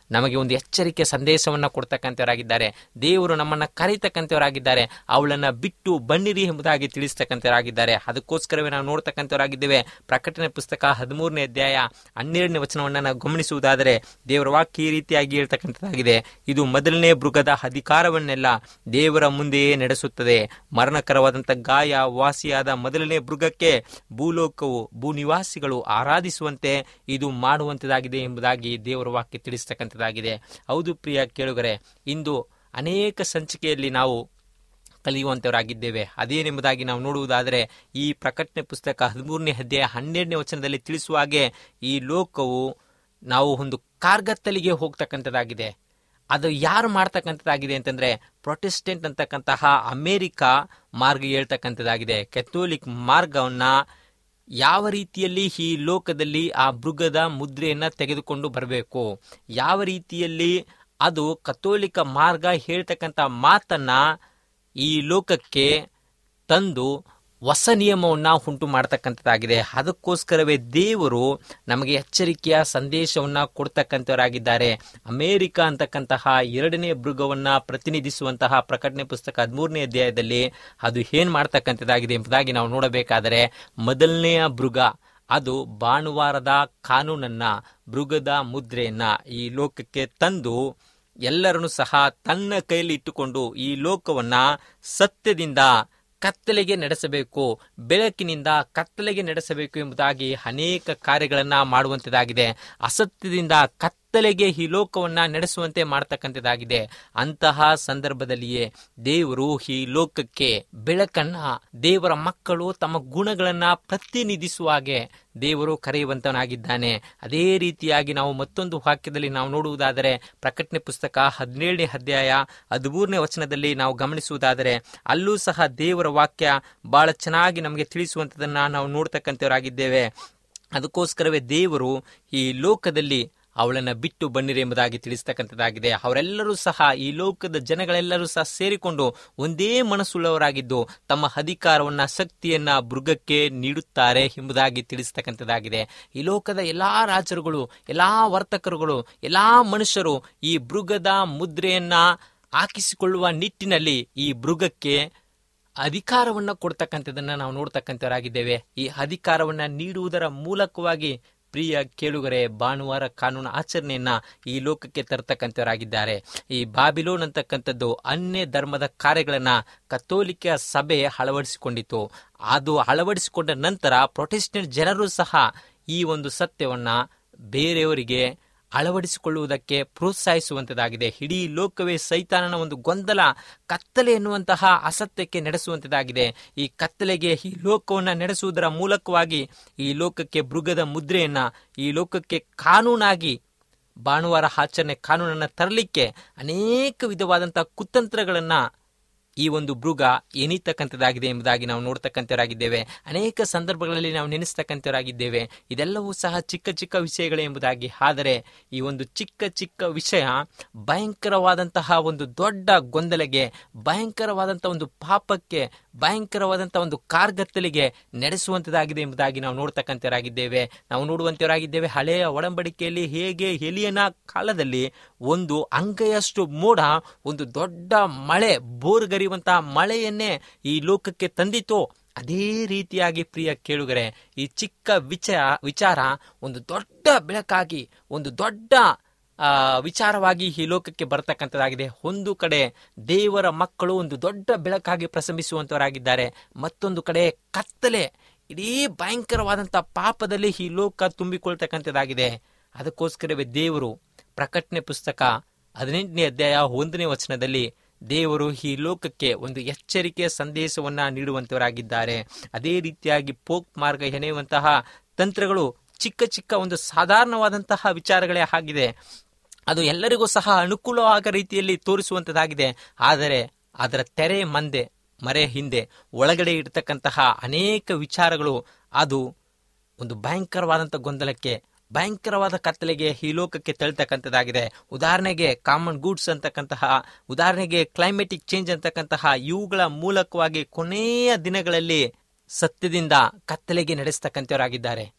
ನಮಗೆ ಒಂದು ಎಚ್ಚರಿಕೆ ಸಂದೇಶವನ್ನು ಕೊಡ್ತಕ್ಕಂಥವರಾಗಿದ್ದಾರೆ. ದೇವರು ನಮ್ಮನ್ನು ಕರೀತಕ್ಕಂಥವರಾಗಿದ್ದಾರೆ. ಅವಳನ್ನು ಬಿಟ್ಟು ಬನ್ನಿರಿ ಎಂಬುದಾಗಿ ತಿಳಿಸ್ತಕ್ಕಂಥವರಾಗಿದ್ದಾರೆ. ಅದಕ್ಕೋಸ್ಕರವೇ ನಾವು ನೋಡ್ತಕ್ಕಂಥವರಾಗಿದ್ದೇವೆ. ಪ್ರಕಟಣೆ ಪುಸ್ತಕ 13ನೇ ಅಧ್ಯಾಯ 12ನೇ ವಚನವನ್ನು ನಾವು ಗಮನಿಸುವುದಾದರೆ ದೇವರ ವಾಕ್ಯ ಈ ರೀತಿಯಾಗಿ ಹೇಳ್ತಕ್ಕಂಥದ್ದಾಗಿದೆ. ಇದು ಮೊದಲನೇ ಮೃಗದ ಅಧಿಕಾರವನ್ನೆಲ್ಲ ದೇವರ ಮುಂದೆಯೇ ನಡೆಸುತ್ತದೆ. ಮರಣಕರವಾದಂಥ ಗಾಯ ವಾಸಿಯಾದ ಮೊದಲನೇ ಮೃಗಕ್ಕೆ ಭೂಲೋಕವು ಭೂನಿವಾಸಿಗಳು ಆರಾಧಿಸುವಂತೆ ಇದು ಮಾಡುವಂಥದ್ದಾಗಿದೆ ಎಂಬುದಾಗಿ ದೇವರ ವಾಕ್ಯ ತಿಳಿಸ್ತಕ್ಕಂಥದ್ದಾಗಿದೆ. ಹೌದು ಪ್ರಿಯ ಕೇಳುಗರೆ, ಇಂದು ಅನೇಕ ಸಂಚಿಕೆಯಲ್ಲಿ ನಾವು ಕಲಿಯುವಂತವರಾಗಿದ್ದೇವೆ. ಅದೇನೆಂಬುದಾಗಿ ನಾವು ನೋಡುವುದಾದರೆ ಈ ಪ್ರಕಟಣೆ ಪುಸ್ತಕ 13ನೇ ಅಧ್ಯಾಯ 12ನೇ ವಚನದಲ್ಲಿ ತಿಳಿಸುವ ಹಾಗೆ ಈ ಲೋಕವು ನಾವು ಒಂದು ಕಾರ್ಗತ್ತಲಿಗೆ ಹೋಗ್ತಕ್ಕಂಥದ್ದಾಗಿದೆ. ಅದು ಯಾರು ಮಾಡ್ತಕ್ಕಂಥದ್ದಾಗಿದೆ ಅಂತಂದ್ರೆ ಪ್ರೊಟೆಸ್ಟೆಂಟ್ ಅಂತಕ್ಕಂತಹ ಅಮೇರಿಕ ಮಾರ್ಗ ಹೇಳ್ತಕ್ಕಂಥದ್ದಾಗಿದೆ. ಕೆಥೋಲಿಕ್ ಮಾರ್ಗವನ್ನ ಯಾವ ರೀತಿಯಲ್ಲಿ ಈ ಲೋಕದಲ್ಲಿ ಆ ಮೃಗದ ಮುದ್ರೆಯನ್ನ ತೆಗೆದುಕೊಂಡು ಬರಬೇಕು, ಯಾವ ರೀತಿಯಲ್ಲಿ ಅದು ಕಥೋಲಿಕ ಮಾರ್ಗ ಹೇಳ್ತಕ್ಕಂಥ ಮಾತನ್ನ ಈ ಲೋಕಕ್ಕೆ ತಂದು ಹೊಸ ನಿಯಮವನ್ನ ಉಂಟು ಮಾಡತಕ್ಕಂಥದ್ದಾಗಿದೆ. ಅದಕ್ಕೋಸ್ಕರವೇ ದೇವರು ನಮಗೆ ಎಚ್ಚರಿಕೆಯ ಸಂದೇಶವನ್ನ ಕೊಡ್ತಕ್ಕಂಥವರಾಗಿದ್ದಾರೆ. ಅಮೇರಿಕ ಅಂತಕ್ಕಂತಹ ಎರಡನೇ ಮೃಗವನ್ನ ಪ್ರತಿನಿಧಿಸುವಂತಹ ಪ್ರಕಟಣೆ ಪುಸ್ತಕ 13ನೇ ಅಧ್ಯಾಯದಲ್ಲಿ ಅದು ಏನ್ ಮಾಡ್ತಕ್ಕಂಥದ್ದಾಗಿದೆ ಎಂಬುದಾಗಿ ನಾವು ನೋಡಬೇಕಾದರೆ, ಮೊದಲನೆಯ ಮೃಗ ಅದು ಭಾನುವಾರದ ಕಾನೂನನ್ನ, ಮೃಗದ ಮುದ್ರೆಯನ್ನ ಈ ಲೋಕಕ್ಕೆ ತಂದು ಎಲ್ಲರನ್ನು ಸಹ ತನ್ನ ಕೈಯಲ್ಲಿ ಇಟ್ಟುಕೊಂಡು ಈ ಲೋಕವನ್ನ ಸತ್ಯದಿಂದ ಕತ್ತಲೆಗೆ ನಡೆಸಬೇಕು, ಬೆಳಕಿನಿಂದ ಕತ್ತಲೆಗೆ ನಡೆಸಬೇಕು ಎಂಬುದಾಗಿ ಅನೇಕ ಕಾರ್ಯಗಳನ್ನ ಮಾಡುವಂಥದ್ದಾಗಿದೆ. ಅಸತ್ಯದಿಂದ ಕತ್ತಲೆಗೆ ಈ ಲೋಕವನ್ನ ನಡೆಸುವಂತೆ ಮಾಡ್ತಕ್ಕಂಥದ್ದಾಗಿದೆ. ಅಂತಹ ಸಂದರ್ಭದಲ್ಲಿಯೇ ದೇವರು ಈ ಲೋಕಕ್ಕೆ ಬೆಳಕನ್ನ, ದೇವರ ಮಕ್ಕಳು ತಮ್ಮ ಗುಣಗಳನ್ನ ಪ್ರತಿನಿಧಿಸುವ ಹಾಗೆ ದೇವರು ಕರೆಯುವಂತನಾಗಿದ್ದಾನೆ. ಅದೇ ರೀತಿಯಾಗಿ ನಾವು ಮತ್ತೊಂದು ವಾಕ್ಯದಲ್ಲಿ ನಾವು ನೋಡುವುದಾದರೆ ಪ್ರಕಟಣೆ ಪುಸ್ತಕ 17ನೇ ಅಧ್ಯಾಯ 13ನೇ ವಚನದಲ್ಲಿ ನಾವು ಗಮನಿಸುವುದಾದರೆ ಅಲ್ಲೂ ಸಹ ದೇವರ ವಾಕ್ಯ ಬಹಳ ಚೆನ್ನಾಗಿ ನಮಗೆ ತಿಳಿಸುವಂಥದ್ದನ್ನ ನಾವು ನೋಡ್ತಕ್ಕಂಥವರಾಗಿದ್ದೇವೆ. ಅದಕ್ಕೋಸ್ಕರವೇ ದೇವರು ಈ ಲೋಕದಲ್ಲಿ ಅವಳನ್ನು ಬಿಟ್ಟು ಬನ್ನಿರಿ ಎಂಬುದಾಗಿ ತಿಳಿಸ್ತಕ್ಕಂಥದ್ದಾಗಿದೆ. ಅವರೆಲ್ಲರೂ ಸಹ, ಈ ಲೋಕದ ಜನಗಳೆಲ್ಲರೂ ಸಹ ಸೇರಿಕೊಂಡು ಒಂದೇ ಮನಸ್ಸುಳ್ಳವರಾಗಿದ್ದು ತಮ್ಮ ಅಧಿಕಾರವನ್ನ, ಶಕ್ತಿಯನ್ನ ಮೃಗಕ್ಕೆ ನೀಡುತ್ತಾರೆ ಎಂಬುದಾಗಿ ತಿಳಿಸ್ತಕ್ಕಂಥದ್ದಾಗಿದೆ. ಈ ಲೋಕದ ಎಲ್ಲಾ ರಾಜರುಗಳು, ಎಲ್ಲಾ ವರ್ತಕರುಗಳು, ಎಲ್ಲಾ ಮನುಷ್ಯರು ಈ ಮೃಗದ ಮುದ್ರೆಯನ್ನ ಹಾಕಿಸಿಕೊಳ್ಳುವ ನಿಟ್ಟಿನಲ್ಲಿ ಈ ಮೃಗಕ್ಕೆ ಅಧಿಕಾರವನ್ನ ಕೊಡ್ತಕ್ಕಂಥದ್ದನ್ನ ನಾವು ನೋಡ್ತಕ್ಕಂಥವರಾಗಿದ್ದೇವೆ. ಈ ಅಧಿಕಾರವನ್ನ ನೀಡುವುದರ ಮೂಲಕವಾಗಿ ಪ್ರಿಯ ಕೇಳುಗರೆ, ಭಾನುವಾರ ಕಾನೂನು ಆಚರಣೆಯನ್ನ ಈ ಲೋಕಕ್ಕೆ ತರತಕ್ಕಂಥವರಾಗಿದ್ದಾರೆ. ಈ ಬಾಬಿಲೋನ್ ಅಂತಕ್ಕಂಥದ್ದು ಅನ್ಯ ಧರ್ಮದ ಕಾರ್ಯಗಳನ್ನ ಕಥೋಲಿಕ ಸಭೆ ಅಳವಡಿಸಿಕೊಂಡಿತು. ಅದು ಅಳವಡಿಸಿಕೊಂಡ ನಂತರ ಪ್ರೊಟೆಸ್ಟೆಂಟ್ ಜನರು ಸಹ ಈ ಒಂದು ಸತ್ಯವನ್ನ ಬೇರೆಯವರಿಗೆ ಅಳವಡಿಸಿಕೊಳ್ಳುವುದಕ್ಕೆ ಪ್ರೋತ್ಸಾಹಿಸುವಂತದ್ದಾಗಿದೆ. ಇಡೀ ಲೋಕವೇ ಸೈತಾನನ ಒಂದು ಗೊಂದಲ, ಕತ್ತಲೆ ಎನ್ನುವಂತಹ ಅಸತ್ಯಕ್ಕೆ ನಡೆಸುವಂತದ್ದಾಗಿದೆ. ಈ ಕತ್ತಲೆಗೆ ಈ ಲೋಕವನ್ನ ನಡೆಸುವುದರ ಮೂಲಕವಾಗಿ ಈ ಲೋಕಕ್ಕೆ ಮೃಗದ ಮುದ್ರೆಯನ್ನ, ಈ ಲೋಕಕ್ಕೆ ಕಾನೂನಾಗಿ ಭಾನುವಾರ ಆಚರಣೆ ಕಾನೂನನ್ನ ತರಲಿಕ್ಕೆ ಅನೇಕ ವಿಧವಾದಂತಹ ಕುತಂತ್ರಗಳನ್ನ ಈ ಒಂದು ಮೃಗ ಎನಿತಕ್ಕಂಥದ್ದಾಗಿದೆ ಎಂಬುದಾಗಿ ನಾವು ನೋಡ್ತಕ್ಕಂಥವರಾಗಿದ್ದೇವೆ. ಅನೇಕ ಸಂದರ್ಭಗಳಲ್ಲಿ ನಾವು ನೆನೆಸ್ತಕ್ಕಂಥವರಾಗಿದ್ದೇವೆ. ಇದೆಲ್ಲವೂ ಸಹ ಚಿಕ್ಕ ಚಿಕ್ಕ ವಿಷಯಗಳೇ ಎಂಬುದಾಗಿ. ಆದರೆ ಈ ಒಂದು ಚಿಕ್ಕ ಚಿಕ್ಕ ವಿಷಯ ಭಯಂಕರವಾದಂತಹ ಒಂದು ದೊಡ್ಡ ಗೊಂದಲೆಗೆ, ಭಯಂಕರವಾದಂತಹ ಒಂದು ಪಾಪಕ್ಕೆ, ಭಯಂಕರವಾದಂತಹ ಒಂದು ಕಾರ್ಗತ್ತಲಿಗೆ ನಡೆಸುವಂತದ್ದಾಗಿದೆ ಎಂಬುದಾಗಿ ನಾವು ನೋಡ್ತಕ್ಕಂಥವರಾಗಿದ್ದೇವೆ. ನಾವು ನೋಡುವಂತವರಾಗಿದ್ದೇವೆ ಹಳೆಯ ಒಡಂಬಡಿಕೆಯಲ್ಲಿ ಹೇಗೆ ಎಲಿಯನ ಕಾಲದಲ್ಲಿ ಒಂದು ಅಂಗೈಯಷ್ಟು ಮೋಡ ಒಂದು ದೊಡ್ಡ ಮಳೆ, ಬೋರ್ಗರಿಯುವಂತಹ ಮಳೆಯನ್ನೇ ಈ ಲೋಕಕ್ಕೆ ತಂದಿತು. ಅದೇ ರೀತಿಯಾಗಿ ಪ್ರಿಯ ಕೇಳುಗರೆ, ಈ ಚಿಕ್ಕ ವಿಚಾರ ಒಂದು ದೊಡ್ಡ ಬೆಳಕಾಗಿ, ಒಂದು ದೊಡ್ಡ ವಿಚಾರವಾಗಿ ಈ ಲೋಕಕ್ಕೆ ಬರ್ತಕ್ಕಂಥದ್ದಾಗಿದೆ. ಒಂದು ಕಡೆ ದೇವರ ಮಕ್ಕಳು ಒಂದು ದೊಡ್ಡ ಬೆಳಕಾಗಿ ಪ್ರಶಂಸಿಸುವಂತವರಾಗಿದ್ದಾರೆ, ಮತ್ತೊಂದು ಕಡೆ ಕತ್ತಲೆ, ಇಡೀ ಭಯಂಕರವಾದಂತಹ ಪಾಪದಲ್ಲಿ ಈ ಲೋಕ ತುಂಬಿಕೊಳ್ತಕ್ಕಂಥದ್ದಾಗಿದೆ. ಅದಕ್ಕೋಸ್ಕರವೇ ದೇವರು ಪ್ರಕಟಣೆ ಪುಸ್ತಕ 18ನೇ ಅಧ್ಯಾಯ 1ನೇ ವಚನದಲ್ಲಿ ದೇವರು ಈ ಲೋಕಕ್ಕೆ ಒಂದು ಎಚ್ಚರಿಕೆಯ ಸಂದೇಶವನ್ನ ನೀಡುವಂತವರಾಗಿದ್ದಾರೆ. ಅದೇ ರೀತಿಯಾಗಿ ಪೋಪ್ ಮಾರ್ಗ ಹೆಣೆಯುವಂತಹ ತಂತ್ರಗಳು ಚಿಕ್ಕ ಚಿಕ್ಕ ಒಂದು ಸಾಧಾರಣವಾದಂತಹ ವಿಚಾರಗಳೇ ಆಗಿದೆ. ಅದು ಎಲ್ಲರಿಗೂ ಸಹ ಅನುಕೂಲವಾದ ರೀತಿಯಲ್ಲಿ ತೋರಿಸುವಂತದ್ದಾಗಿದೆ. ಆದರೆ ಅದರ ತೆರೆ ಮರೆ ಹಿಂದೆ ಒಳಗಡೆ ಇರತಕ್ಕಂತಹ ಅನೇಕ ವಿಚಾರಗಳು ಅದು ಒಂದು ಭಯಂಕರವಾದಂತಹ ಗೊಂದಲಕ್ಕೆ, ಭಯಂಕರವಾದ ಕತ್ತಲೆಗೆ ಈ ಲೋಕಕ್ಕೆ ತಳ್ತಕ್ಕಂಥದ್ದಾಗಿದೆ. ಉದಾಹರಣೆಗೆ ಕಾಮನ್ ಗೂಡ್ಸ್ ಅಂತಕ್ಕಂತಹ, ಉದಾಹರಣೆಗೆ ಕ್ಲೈಮೆಟಿಕ್ ಚೇಂಜ್ ಅಂತಕ್ಕಂತಹ ಇವುಗಳ ಮೂಲಕವಾಗಿ ಕೊನೆಯ ದಿನಗಳಲ್ಲಿ ಸತ್ಯದಿಂದ ಕತ್ತಲೆಗೆ ನಡೆಸ್ತಕ್ಕಂಥವರಾಗಿದ್ದಾರೆ.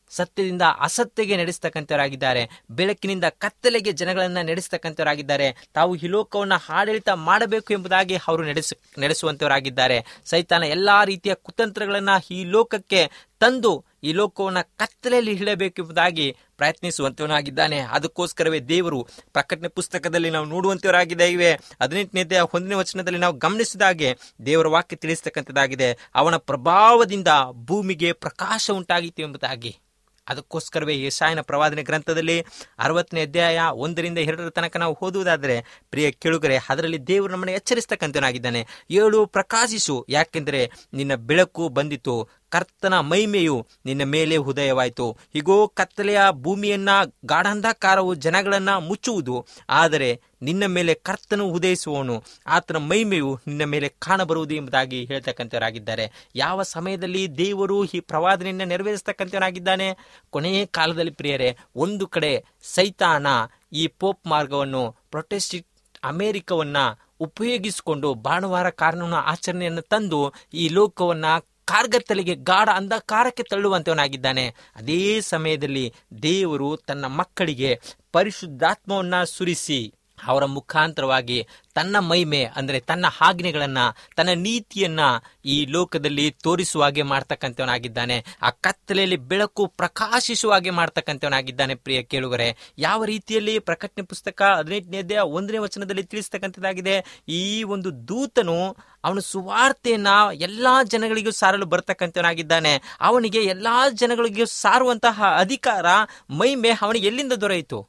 ಸತ್ಯದಿಂದ ಅಸತ್ಯಗೆ ನಡೆಸ್ತಕ್ಕಂಥವರಾಗಿದ್ದಾರೆ. ಬೆಳಕಿನಿಂದ ಕತ್ತಲೆಗೆ ಜನಗಳನ್ನ ನಡೆಸ್ತಕ್ಕಂಥವರಾಗಿದ್ದಾರೆ. ತಾವು ಈ ಲೋಕವನ್ನು ಆಡಳಿತ ಮಾಡಬೇಕು ಎಂಬುದಾಗಿ ಅವರು ನಡೆಸುವಂತವರಾಗಿದ್ದಾರೆ. ಸೈತಾನ ಎಲ್ಲಾ ರೀತಿಯ ಕುತಂತ್ರಗಳನ್ನ ಈ ಲೋಕಕ್ಕೆ ತಂದು ಈ ಲೋಕವನ್ನು ಕತ್ತಲೆಯಲ್ಲಿ ಇಡಬೇಕೆಂಬುದಾಗಿ ಪ್ರಯತ್ನಿಸುವಂತವನಾಗಿದ್ದಾನೆ. ಅದಕ್ಕೋಸ್ಕರವೇ ದೇವರು ಪ್ರಕಟಣೆ ಪುಸ್ತಕದಲ್ಲಿ ನಾವು ನೋಡುವಂತವರಾಗಿದ್ದೇವೆ. 18ನೇ 1ನೇ ವಚನದಲ್ಲಿ ನಾವು ಗಮನಿಸಿದಾಗೆ ದೇವರ ವಾಕ್ಯ ತಿಳಿಸ್ತಕ್ಕಂಥದ್ದಾಗಿದೆ, ಅವನ ಪ್ರಭಾವದಿಂದ ಭೂಮಿಗೆ ಪ್ರಕಾಶ ಉಂಟಾಗಿತ್ತು ಎಂಬುದಾಗಿ. ಅದಕ್ಕೋಸ್ಕರವೇ ಯೆಶಾಯನ ಪ್ರವಾದನೆ ಗ್ರಂಥದಲ್ಲಿ 60ನೇ ಅಧ್ಯಾಯ 1-2 ತನಕ ನಾವು ಓದುವುದಾದರೆ, ಪ್ರಿಯ ಕೇಳುಗರೆ, ಅದರಲ್ಲಿ ದೇವರು ನಮ್ಮನ್ನು ಎಚ್ಚರಿಸ್ತಕ್ಕಂಥವನಾಗಿದ್ದಾನೆ. ಏಳು ಪ್ರಕಾಶಿಸು, ಯಾಕೆಂದರೆ ನಿನ್ನ ಬೆಳಕು ಬಂದಿತು, ಕರ್ತನ ಮಹಿಮೆಯು ನಿನ್ನ ಮೇಲೆ ಉದಯವಾಯಿತು. ಹೀಗೋ ಕತ್ತಲೆಯ ಭೂಮಿಯನ್ನ ಗಾಢಾಂಧಕಾರವು ಜನಗಳನ್ನ ಮುಚ್ಚುವುದು, ಆದರೆ ನಿನ್ನ ಮೇಲೆ ಕರ್ತನು ಉದಯಿಸುವನು, ಆತನ ಮಹಿಮೆಯು ನಿನ್ನ ಮೇಲೆ ಕಾಣಬರುವುದು ಎಂಬುದಾಗಿ ಹೇಳ್ತಕ್ಕಂಥವರಾಗಿದ್ದಾರೆ. ಯಾವ ಸಮಯದಲ್ಲಿ ದೇವರು ಈ ಪ್ರವಾದನೆಯನ್ನ ನೆರವೇರಿಸ್ತಕ್ಕಂಥವನಾಗಿದ್ದಾನೆ? ಕೊನೆಯ ಕಾಲದಲ್ಲಿ ಪ್ರಿಯರೇ, ಒಂದು ಕಡೆ ಸೈತಾನ ಈ ಪೋಪ್ ಮಾರ್ಗವನ್ನು, ಪ್ರೊಟೆಸ್ಟೆಂಟ್ ಅಮೆರಿಕವನ್ನ ಉಪಯೋಗಿಸಿಕೊಂಡು ಭಾನುವಾರ ಕಾನೂನು ಆಚರಣೆಯನ್ನು ತಂದು ಈ ಲೋಕವನ್ನ ಕಾರ್ಗತ್ತಲಿಗೆ ಗಾಢ ಅಂಧಕಾರಕ್ಕೆ ತಳ್ಳುವಂತವನಾಗಿದ್ದಾನೆ. ಅದೇ ಸಮಯದಲ್ಲಿ ದೇವರು ತನ್ನ ಮಕ್ಕಳಿಗೆ ಪರಿಶುದ್ಧಾತ್ಮವನ್ನ ಸುರಿಸಿ ಅವರ ಮುಖಾಂತರವಾಗಿ ತನ್ನ ಮಹಿಮೆ ಅಂದರೆ ತನ್ನ ಆಜ್ಞೆಗಳನ್ನ, ತನ್ನ ನೀತಿಯನ್ನ ಈ ಲೋಕದಲ್ಲಿ ತೋರಿಸುವ ಹಾಗೆ ಮಾಡ್ತಕ್ಕಂಥವನಾಗಿದ್ದಾನೆ. ಆ ಕತ್ತಲೆಯಲ್ಲಿ ಬೆಳಕು ಪ್ರಕಾಶಿಸುವ ಹಾಗೆ ಮಾಡ್ತಕ್ಕಂಥವನಾಗಿದ್ದಾನೆ. ಪ್ರಿಯ ಕೇಳುಗರೆ, ಯಾವ ರೀತಿಯಲ್ಲಿ ಪ್ರಕಟಣೆ ಪುಸ್ತಕ 18ನೇ ಅಧ್ಯಾಯ 1ನೇ ವಚನದಲ್ಲಿ ತಿಳಿಸ್ತಕ್ಕಂಥದ್ದಾಗಿದೆ, ಈ ಒಂದು ದೂತನು ಅವನು ಸುವಾರ್ತೆಯನ್ನ ಎಲ್ಲಾ ಜನಗಳಿಗೂ ಸಾರಲು ಬರ್ತಕ್ಕಂಥವನಾಗಿದ್ದಾನೆ. ಅವನಿಗೆ ಎಲ್ಲಾ ಜನಗಳಿಗೂ ಸಾರುವಂತಹ ಅಧಿಕಾರ, ಮಹಿಮೆ ಅವನಿಗೆ ಎಲ್ಲಿಂದ ದೊರೆಯಿತು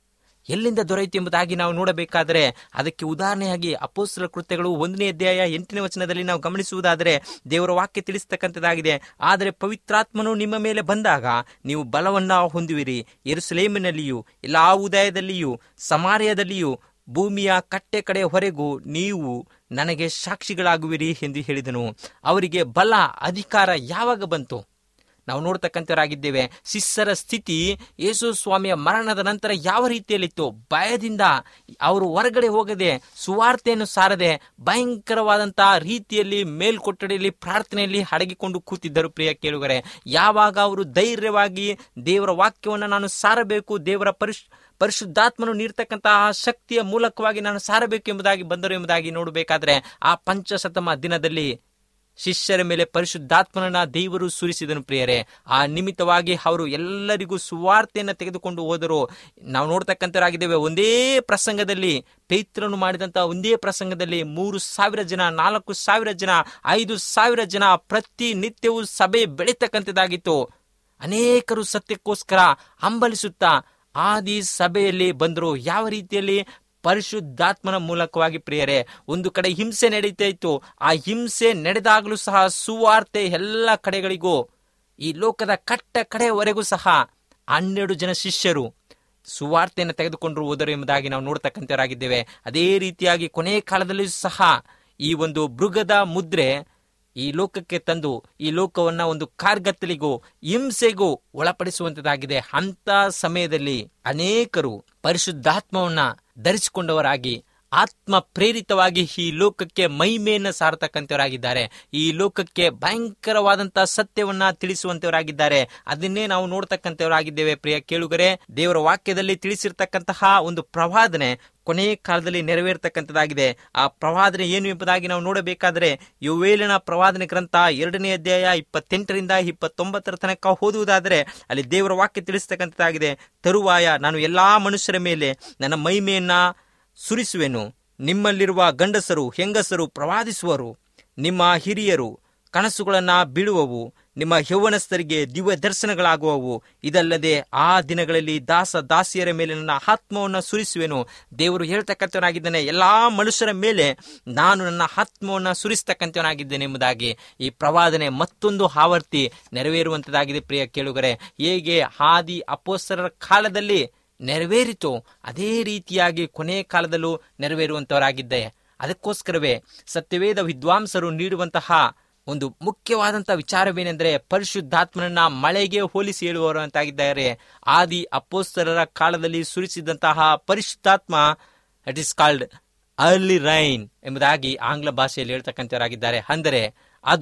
ಎಂಬುದಾಗಿ ನಾವು ನೋಡಬೇಕಾದರೆ, ಅದಕ್ಕೆ ಉದಾಹರಣೆಯಾಗಿ ಅಪೊಸ್ತಲರ ಕೃತ್ಯಗಳು 1ನೇ ಅಧ್ಯಾಯ 8ನೇ ವಚನದಲ್ಲಿ ನಾವು ಗಮನಿಸುವುದಾದರೆ ದೇವರ ವಾಕ್ಯ ತಿಳಿಸ್ತಕ್ಕಂಥದ್ದಾಗಿದೆ, ಆದರೆ ಪವಿತ್ರಾತ್ಮನು ನಿಮ್ಮ ಮೇಲೆ ಬಂದಾಗ ನೀವು ಬಲವನ್ನ ಹೊಂದುವಿರಿ, ಯೆರೂಸಲೇಮಿನಲ್ಲಿಯೂ ಎಲ್ಲಾ ಯೂದಾಯದಲ್ಲಿಯೂ ಸಮಾರ್ಯದಲ್ಲಿಯೂ ಭೂಮಿಯ ಕಟ್ಟೆ ಕಡೆ ಹೊರೆಗೂ ನೀವು ನನಗೆ ಸಾಕ್ಷಿಗಳಾಗುವಿರಿ ಎಂದು ಹೇಳಿದನು. ಅವರಿಗೆ ಬಲ, ಅಧಿಕಾರ ಯಾವಾಗ ಬಂತು? ನಾವು ನೋಡ್ತಕ್ಕಂಥವರಾಗಿದ್ದೇವೆ. ಶಿಷ್ಯರ ಸ್ಥಿತಿ ಯೇಸು ಸ್ವಾಮಿಯ ಮರಣದ ನಂತರ ಯಾವ ರೀತಿಯಲ್ಲಿತ್ತು? ಭಯದಿಂದ ಅವರು ಹೊರಗಡೆ ಹೋಗದೆ, ಸುವಾರ್ತೆಯನ್ನು ಸಾರದೆ, ಭಯಂಕರವಾದಂತಹ ರೀತಿಯಲ್ಲಿ ಮೇಲ್ಕೊಠಡಿಯಲ್ಲಿ ಪ್ರಾರ್ಥನೆಯಲ್ಲಿ ಅಡಗಿಕೊಂಡು ಕೂತಿದ್ದರು. ಪ್ರಿಯ ಕೇಳುಗರೆ, ಯಾವಾಗ ಅವರು ಧೈರ್ಯವಾಗಿ ದೇವರ ವಾಕ್ಯವನ್ನು ನಾನು ಸಾರಬೇಕು, ದೇವರ ಪರಿಶುದ್ಧಾತ್ಮನು ನೀಡ್ತಕ್ಕಂತಹ ಶಕ್ತಿಯ ಮೂಲಕವಾಗಿ ನಾನು ಸಾರಬೇಕು ಎಂಬುದಾಗಿ ಬಂದರು ಎಂಬುದಾಗಿ ನೋಡಬೇಕಾದ್ರೆ, ಆ ಪಂಚಶತಮ ದಿನದಲ್ಲಿ ಶಿಷ್ಯರ ಮೇಲೆ ಪರಿಶುದ್ಧಾತ್ಮನನ್ನ ದೇವರು ಸುರಿಸಿದನು. ಪ್ರಿಯರೇ, ಆ ನಿಮಿತ್ತವಾಗಿ ಅವರು ಎಲ್ಲರಿಗೂ ಸುವಾರ್ತೆಯನ್ನು ತೆಗೆದುಕೊಂಡು ಹೋದರು. ನಾವು ನೋಡ್ತಕ್ಕಂಥವರಾಗಿದ್ದೇವೆ, ಒಂದೇ ಪ್ರಸಂಗದಲ್ಲಿ ಪೇತ್ರನು ಮಾಡಿದಂತಹ ಒಂದೇ ಪ್ರಸಂಗದಲ್ಲಿ 3,000 ಜನ, 4,000 ಜನ, 5,000 ಜನ ಪ್ರತಿ ನಿತ್ಯವೂ ಸಭೆ ಬೆಳೀತಕ್ಕಂಥದ್ದಾಗಿತ್ತು. ಅನೇಕರು ಸತ್ಯಕ್ಕೋಸ್ಕರ ಹಂಬಲಿಸುತ್ತಾ ಆದಿ ಸಭೆಯಲ್ಲಿ ಬಂದರು. ಯಾವ ರೀತಿಯಲ್ಲಿ? ಪರಿಶುದ್ಧಾತ್ಮನ ಮೂಲಕವಾಗಿ. ಪ್ರಿಯರೇ, ಒಂದು ಕಡೆ ಹಿಂಸೆ ನಡೀತಾ ಇತ್ತು. ಆ ಹಿಂಸೆ ನಡೆದಾಗಲೂ ಸಹ ಸುವಾರ್ತೆ ಎಲ್ಲ ಕಡೆಗಳಿಗೂ, ಈ ಲೋಕದ ಕಡೆವರೆಗೂ ಸಹ 12 ಜನ ಶಿಷ್ಯರು ಸುವಾರ್ತೆಯನ್ನು ತೆಗೆದುಕೊಂಡು ಹೋದರು ಎಂಬುದಾಗಿ ನಾವು ನೋಡ್ತಕ್ಕಂಥವರಾಗಿದ್ದೇವೆ. ಅದೇ ರೀತಿಯಾಗಿ ಕೊನೆಯ ಕಾಲದಲ್ಲಿಯೂ ಸಹ ಈ ಒಂದು ಮೃಗದ ಮುದ್ರೆ ಈ ಲೋಕಕ್ಕೆ ತಂದು ಈ ಲೋಕವನ್ನ ಒಂದು ಕಾರ್ಗತ್ತಲಿಗೂ ಹಿಂಸೆಗೂ ಒಳಪಡಿಸುವಂತದ್ದಾಗಿದೆ. ಅಂತ ಸಮಯದಲ್ಲಿ ಅನೇಕರು ಪರಿಶುದ್ಧಾತ್ಮವನ್ನ ಧರಿಸಿಕೊಂಡವರಾಗಿ ಆತ್ಮ ಪ್ರೇರಿತವಾಗಿ ಈ ಲೋಕಕ್ಕೆ ಮಹಿಮೆಯನ್ನು ಸಾರತಕ್ಕಂಥವರಾಗಿದ್ದಾರೆ. ಈ ಲೋಕಕ್ಕೆ ಭಯಂಕರವಾದಂತಹ ಸತ್ಯವನ್ನ ತಿಳಿಸುವಂತವರಾಗಿದ್ದಾರೆ. ಅದನ್ನೇ ನಾವು ನೋಡ್ತಕ್ಕಂಥವರಾಗಿದ್ದೇವೆ. ಪ್ರಿಯ ಕೇಳುಗರೆ, ದೇವರ ವಾಕ್ಯದಲ್ಲಿ ತಿಳಿಸಿರ್ತಕ್ಕಂತಹ ಒಂದು ಪ್ರವಾದನೆ ಕೊನೆಯ ಕಾಲದಲ್ಲಿ ನೆರವೇರ್ತಕ್ಕಂಥದ್ದಾಗಿದೆ. ಆ ಪ್ರವಾದನೆ ಏನು ಎಂಬುದಾಗಿ ನಾವು ನೋಡಬೇಕಾದರೆ, ಯೋವೇಲನ ಪ್ರವಾದನೆ ಗ್ರಂಥ 2ನೇ ಅಧ್ಯಾಯ 28-29 ತನಕ ಓದುವುದಾದರೆ ಅಲ್ಲಿ ದೇವರ ವಾಕ್ಯ ತಿಳಿಸ್ತಕ್ಕಂಥದ್ದಾಗಿದೆ. ತರುವಾಯ ನಾನು ಎಲ್ಲಾ ಮನುಷ್ಯರ ಮೇಲೆ ನನ್ನ ಮಹಿಮೆಯನ್ನ ಸುರಿಸುವೆನು. ನಿಮ್ಮಲ್ಲಿರುವ ಗಂಡಸರು ಹೆಂಗಸರು ಪ್ರವಾದಿಸುವರು, ನಿಮ್ಮ ಹಿರಿಯರು ಕನಸುಗಳನ್ನ ಬೀಳುವವು, ನಿಮ್ಮ ಯೌವನಸ್ಥರಿಗೆ ದಿವ್ಯ ದರ್ಶನಗಳಾಗುವವು. ಇದಲ್ಲದೆ ಆ ದಿನಗಳಲ್ಲಿ ದಾಸಿಯರ ಮೇಲೆ ನನ್ನ ಆತ್ಮವನ್ನು ಸುರಿಸುವೆನು. ದೇವರು ಹೇಳ್ತಕ್ಕಂಥವನಾಗಿದ್ದಾನೆ, ಎಲ್ಲಾ ಮನುಷ್ಯರ ಮೇಲೆ ನಾನು ನನ್ನ ಆತ್ಮವನ್ನು ಸುರಿಸ್ತಕ್ಕಂಥವನಾಗಿದ್ದೇನೆ ಎಂಬುದಾಗಿ. ಈ ಪ್ರವಾದನೆ ಮತ್ತೊಂದು ಆವರ್ತಿ ನೆರವೇರುವಂತದ್ದಾಗಿದೆ. ಪ್ರಿಯ ಕೇಳುಗರೆ, ಹೇಗೆ ಆದಿ ಅಪೊಸ್ತಲರ ಕಾಲದಲ್ಲಿ ನೆರವೇರಿತು, ಅದೇ ರೀತಿಯಾಗಿ ಕೊನೆಯ ಕಾಲದಲ್ಲೂ ನೆರವೇರುವಂತವರಾಗಿದ್ದೆ. ಅದಕ್ಕೋಸ್ಕರವೇ ಸತ್ಯವೇದ ವಿದ್ವಾಂಸರು ನೀಡುವಂತಹ ಒಂದು ಮುಖ್ಯವಾದಂತಹ ವಿಚಾರವೇನೆಂದರೆ, ಪರಿಶುದ್ಧಾತ್ಮನನ್ನ ಮಳೆಗೆ ಹೋಲಿಸಿ ಹೇಳುವವರು ಅಂತಾಗಿದ್ದಾರೆ. ಆದಿ ಅಪೊಸ್ತಲರ ಕಾಲದಲ್ಲಿ ಸುರಿಸಿದಂತಹ ಪರಿಶುದ್ಧಾತ್ಮ it is called early rain ಎಂಬುದಾಗಿ ಆಂಗ್ಲ ಭಾಷೆಯಲ್ಲಿ ಹೇಳ್ತಕ್ಕಂಥವರಾಗಿದ್ದಾರೆ. ಅಂದರೆ ಅದು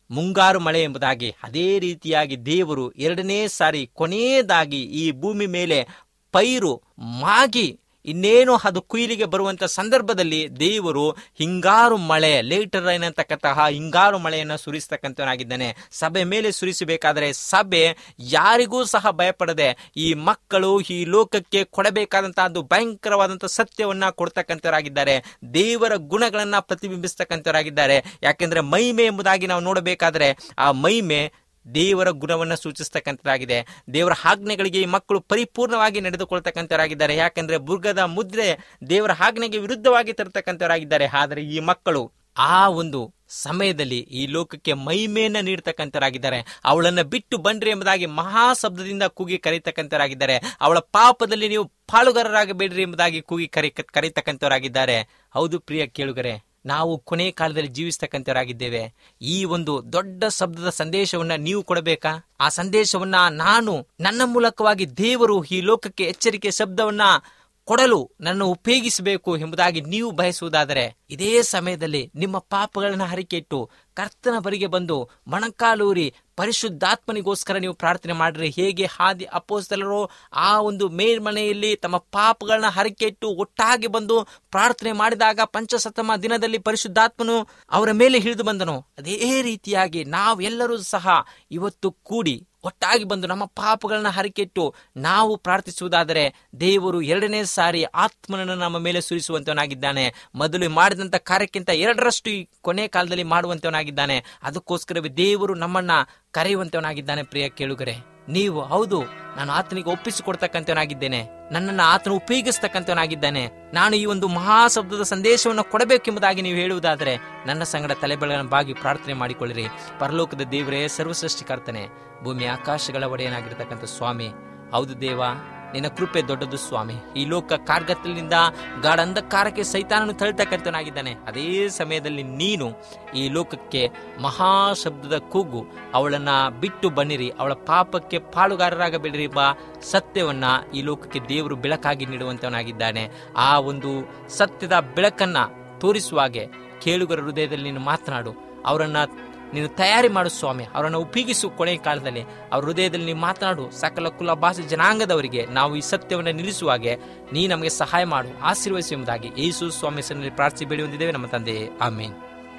ಮುಂಗಾರು ಮಳೆ ಎಂಬುದಾಗಿ, ಅದೇ ರೀತಿಯಾಗಿ ದೇವರು ಎರಡನೇ ಸಾರಿ ಕೊನೆಯದಾಗಿ ಈ ಭೂಮಿ ಮೇಲೆ ಪೈರು ಮಾಗಿ ಇನ್ನೇನು ಅದು ಕುಯ್ಲಿಗೆ ಬರುವಂತ ಸಂದರ್ಭದಲ್ಲಿ ದೇವರು ಹಿಂಗಾರು ಮಳೆ, ಲೇಟರ್ ರೈನ್ ಅಂತಕ್ಕಂತಹ ಹಿಂಗಾರು ಮಳೆಯನ್ನು ಸುರಿಸ್ತಕ್ಕಂಥವನಾಗಿದ್ದಾನೆ. ಸಭೆ ಮೇಲೆ ಸುರಿಸಬೇಕಾದರೆ ಸಭೆ ಯಾರಿಗೂ ಸಹ ಭಯಪಡದೆ ಈ ಮಕ್ಕಳು ಈ ಲೋಕಕ್ಕೆ ಕೊಡಬೇಕಾದಂತಹದ್ದು ಭಯಂಕರವಾದಂತಹ ಸತ್ಯವನ್ನ ಕೊಡ್ತಕ್ಕಂಥವರಾಗಿದ್ದಾರೆ. ದೇವರ ಗುಣಗಳನ್ನ ಪ್ರತಿಬಿಂಬಿಸ್ತಕ್ಕಂಥವರಾಗಿದ್ದಾರೆ. ಯಾಕೆಂದ್ರೆ ಮಹಿಮೆ ಎಂಬುದಾಗಿ ನಾವು ನೋಡಬೇಕಾದ್ರೆ ಆ ಮಹಿಮೆ ದೇವರ ಗುಣವನ್ನು ಸೂಚಿಸ್ತಕ್ಕಂಥದ್ದಾಗಿದೆ. ದೇವರ ಆಜ್ಞೆಗಳಿಗೆ ಈ ಮಕ್ಕಳು ಪರಿಪೂರ್ಣವಾಗಿ ನಡೆದುಕೊಳ್ತಕ್ಕಂಥವರಾಗಿದ್ದಾರೆ. ಯಾಕೆಂದ್ರೆ ಮೃಗದ ಮುದ್ರೆ ದೇವರ ಆಜ್ಞೆಗೆ ವಿರುದ್ಧವಾಗಿ ತರತಕ್ಕಂಥವರಾಗಿದ್ದಾರೆ. ಆದರೆ ಈ ಮಕ್ಕಳು ಆ ಒಂದು ಸಮಯದಲ್ಲಿ ಈ ಲೋಕಕ್ಕೆ ಮಹಿಮೆಯನ್ನ ನೀಡ್ತಕ್ಕಂಥವರಾಗಿದ್ದಾರೆ. ಅವಳನ್ನ ಬಿಟ್ಟು ಬನ್ರಿ ಎಂಬುದಾಗಿ ಮಹಾಶಬ್ದದಿಂದ ಕೂಗಿ ಕರೀತಕ್ಕಂಥವರಾಗಿದ್ದಾರೆ. ಅವಳ ಪಾಪದಲ್ಲಿ ನೀವು ಪಾಲುಗಾರರಾಗಬೇಡ್ರಿ ಎಂಬುದಾಗಿ ಕೂಗಿ ಕರೀತಕ್ಕಂಥವರಾಗಿದ್ದಾರೆ. ಹೌದು ಪ್ರಿಯ ಕೇಳುಗರೆ, ನಾವು ಕೊನೆ ಕಾಲದಲ್ಲಿ ಜೀವಿಸ್ತಕ್ಕಂಥವರಾಗಿದ್ದೇವೆ. ಈ ಒಂದು ದೊಡ್ಡ ಶಬ್ದದ ಸಂದೇಶವನ್ನ ನೀವು ಕೊಡಬೇಕಾ? ಆ ಸಂದೇಶವನ್ನ ನಾನು ನನ್ನ ಮೂಲಕವಾಗಿ ದೇವರು ಈ ಲೋಕಕ್ಕೆ ಎಚ್ಚರಿಕೆ ಶಬ್ದವನ್ನ ಕೊಡಲು ನನ್ನ ಉಪಯೋಗಿಸಬೇಕು ಎಂಬುದಾಗಿ ನೀವು ಬಯಸುವುದಾದರೆ ಇದೇ ಸಮಯದಲ್ಲಿ ನಿಮ್ಮ ಪಾಪಗಳನ್ನ ಹರಿಕೆಟ್ಟು ಕರ್ತನ ಬರಿಗೆ ಬಂದು ಮೊಣಕಾಲೂರಿ ಪರಿಶುದ್ಧಾತ್ಮನಿಗೋಸ್ಕರ ನೀವು ಪ್ರಾರ್ಥನೆ ಮಾಡ್ರಿ. ಹೇಗೆ ಆದಿ ಅಪೊಸ್ತಲರು ಆ ಒಂದು ಮೇಲ್ಮನೆಯಲ್ಲಿ ತಮ್ಮ ಪಾಪಗಳನ್ನ ಹರಿಕೆಟ್ಟು ಒಟ್ಟಾಗಿ ಬಂದು ಪ್ರಾರ್ಥನೆ ಮಾಡಿದಾಗ ಪಂಚಸತಮ ದಿನದಲ್ಲಿ ಪರಿಶುದ್ಧಾತ್ಮನು ಅವರ ಮೇಲೆ ಹಿಡಿದು ಬಂದನು, ಅದೇ ರೀತಿಯಾಗಿ ನಾವೆಲ್ಲರೂ ಸಹ ಇವತ್ತು ಕೂಡಿ ಒಟ್ಟಾಗಿ ಬಂದು ನಮ್ಮ ಪಾಪಗಳನ್ನ ಹರಿಕೆಟ್ಟು ನಾವು ಪ್ರಾರ್ಥಿಸುವುದಾದರೆ ದೇವರು ಎರಡನೇ ಸಾರಿ ಆತ್ಮನನ್ನು ನಮ್ಮ ಮೇಲೆ ಸುರಿಸುವಂತವನಾಗಿದ್ದಾನೆ. ಮೊದಲು ಮಾಡಿದಂತ ಕಾರ್ಯಕ್ಕಿಂತ 2ರಷ್ಟು ಈ ಕೊನೆ ಕಾಲದಲ್ಲಿ ಮಾಡುವಂತವನಾಗಿದ್ದಾನೆ. ಅದಕ್ಕೋಸ್ಕರವೇ ದೇವರು ನಮ್ಮನ್ನ ಕರೆಯುವಂತವನಾಗಿದ್ದಾನೆ. ಪ್ರಿಯ ಕೇಳುಗರೆ, ನೀವು ಹೌದು ನಾನು ಆತನಿಗೆ ಒಪ್ಪಿಸಿಕೊಡ್ತಕ್ಕಂಥವನಾಗಿದ್ದೇನೆ, ನನ್ನನ್ನು ಆತನು ಉಪಯೋಗಿಸ್ತಕ್ಕಂಥವನಾಗಿದ್ದಾನೆ, ನಾನು ಈ ಒಂದು ಮಹಾಶಬ್ದದ ಸಂದೇಶವನ್ನು ಕೊಡಬೇಕೆಂಬುದಾಗಿ ನೀವು ಹೇಳುವುದಾದರೆ ನನ್ನ ಸಂಗಡ ತಲೆಬೆಳಗಳನ್ನು ಬಾಗಿ ಪ್ರಾರ್ಥನೆ ಮಾಡಿಕೊಳ್ಳಿರಿ. ಪರಲೋಕದ ದೇವರೇ, ಸರ್ವಸೃಷ್ಟಿಕರ್ತನೆ, ಭೂಮಿ ಆಕಾಶಗಳ ಒಡೆಯನಾಗಿರ್ತಕ್ಕಂಥ ಸ್ವಾಮಿ, ಹೌದು ದೇವ, ನಿನ್ನ ಕೃಪೆ ದೊಡ್ಡದು ಸ್ವಾಮಿ. ಈ ಲೋಕ ಕಾರ್ಗತ್ತಲಿನಿಂದ ಗಾಢ ಅಂಧಕಾರಕ್ಕೆ ಸೈತಾನನು ತಳ್ತಕ್ಕಂಥವನಾಗಿದ್ದಾನೆ. ಅದೇ ಸಮಯದಲ್ಲಿ ನೀನು ಈ ಲೋಕಕ್ಕೆ ಮಹಾಶಬ್ದದ ಕೂಗು, ಅವಳನ್ನ ಬಿಟ್ಟು ಬನ್ನಿರಿ, ಅವಳ ಪಾಪಕ್ಕೆ ಪಾಲುಗಾರರಾಗಬೇಡಿರಿ ಎಂಬ ಸತ್ಯವನ್ನ ಈ ಲೋಕಕ್ಕೆ ದೇವರು ಬೆಳಕಾಗಿ ನೀಡುವಂತವನಾಗಿದ್ದಾನೆ. ಆ ಒಂದು ಸತ್ಯದ ಬೆಳಕನ್ನ ತೋರಿಸುವಾಗೆ ಕೇಳುಗರ ಹೃದಯದಲ್ಲಿ ನೀನು ಮಾತನಾಡು, ಅವರನ್ನ ನೀನು ತಯಾರಿ ಮಾಡು ಸ್ವಾಮಿ, ಅವರನ್ನು ಉಪಯೋಗಿಸು. ಕೊನೆಯ ಕಾಲದಲ್ಲಿ ಅವ್ರ ಹೃದಯದಲ್ಲಿ ನೀವು ಮಾತನಾಡು. ಸಕಲ ಕುಲ ಭಾಷೆ ಜನಾಂಗದವರಿಗೆ ನಾವು ಈ ಸತ್ಯವನ್ನು ನಿಲ್ಲಿಸುವಾಗೆ ನೀ ನಮಗೆ ಸಹಾಯ ಮಾಡು, ಆಶೀರ್ವದಿಸು ಎಂಬುದಾಗಿ ಯೇಸು ಸ್ವಾಮಿ ಹೆಸರಿನಲ್ಲಿ ಪ್ರಾರ್ಥಿಸಿ ಬೇಡಿ ಹೊಂದಿದ್ದೇವೆ ನಮ್ಮ ತಂದೆಯೇ, ಆಮೇನ್.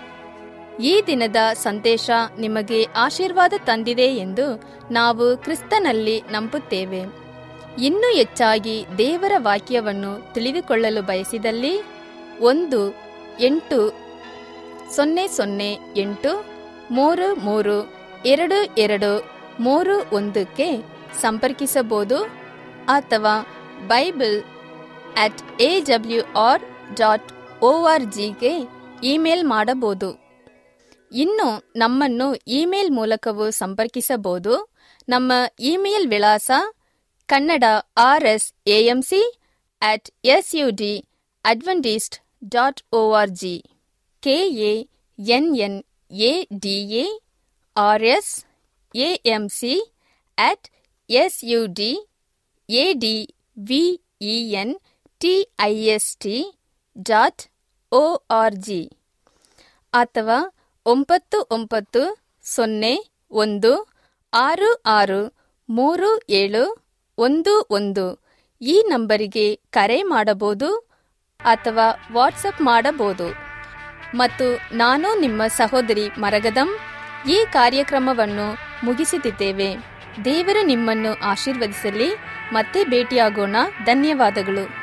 ಈ ದಿನದ ಸಂದೇಶ ನಿಮಗೆ ಆಶೀರ್ವಾದ ತಂದಿದೆ ಎಂದು ನಾವು ಕ್ರಿಸ್ತನಲ್ಲಿ ನಂಬುತ್ತೇವೆ. ಇನ್ನೂ ಹೆಚ್ಚಾಗಿ ದೇವರ ವಾಕ್ಯವನ್ನು ತಿಳಿದುಕೊಳ್ಳಲು ಬಯಸಿದಲ್ಲಿ 1-800-833-2231 ಸಂಪರ್ಕಿಸಬಹುದು ಅಥವಾ bible@awr.org ಇಮೇಲ್ ಮಾಡಬಹುದು. ಇನ್ನು ನಮ್ಮನ್ನು ಇಮೇಲ್ ಮೂಲಕವೂ ಸಂಪರ್ಕಿಸಬಹುದು. ನಮ್ಮ ಇಮೇಲ್ ವಿಳಾಸ kannada@sudadventist.org kannada@sudadventist.org ಅಥವಾ 9901663711 ಈ ನಂಬರಿಗೆ ಕರೆ ಮಾಡಬಹುದು ಅಥವಾ ವಾಟ್ಸಪ್ ಮಾಡಬಹುದು. ಮತ್ತು ನಾನು ನಿಮ್ಮ ಸಹೋದರಿ ಮರಗದಂ ಈ ಕಾರ್ಯಕ್ರಮವನ್ನು ಮುಗಿಸುತ್ತಿದ್ದೇವೆ. ದೇವರು ನಿಮ್ಮನ್ನು ಆಶೀರ್ವದಿಸಲಿ. ಮತ್ತೆ ಭೇಟಿಯಾಗೋಣ. ಧನ್ಯವಾದಗಳು.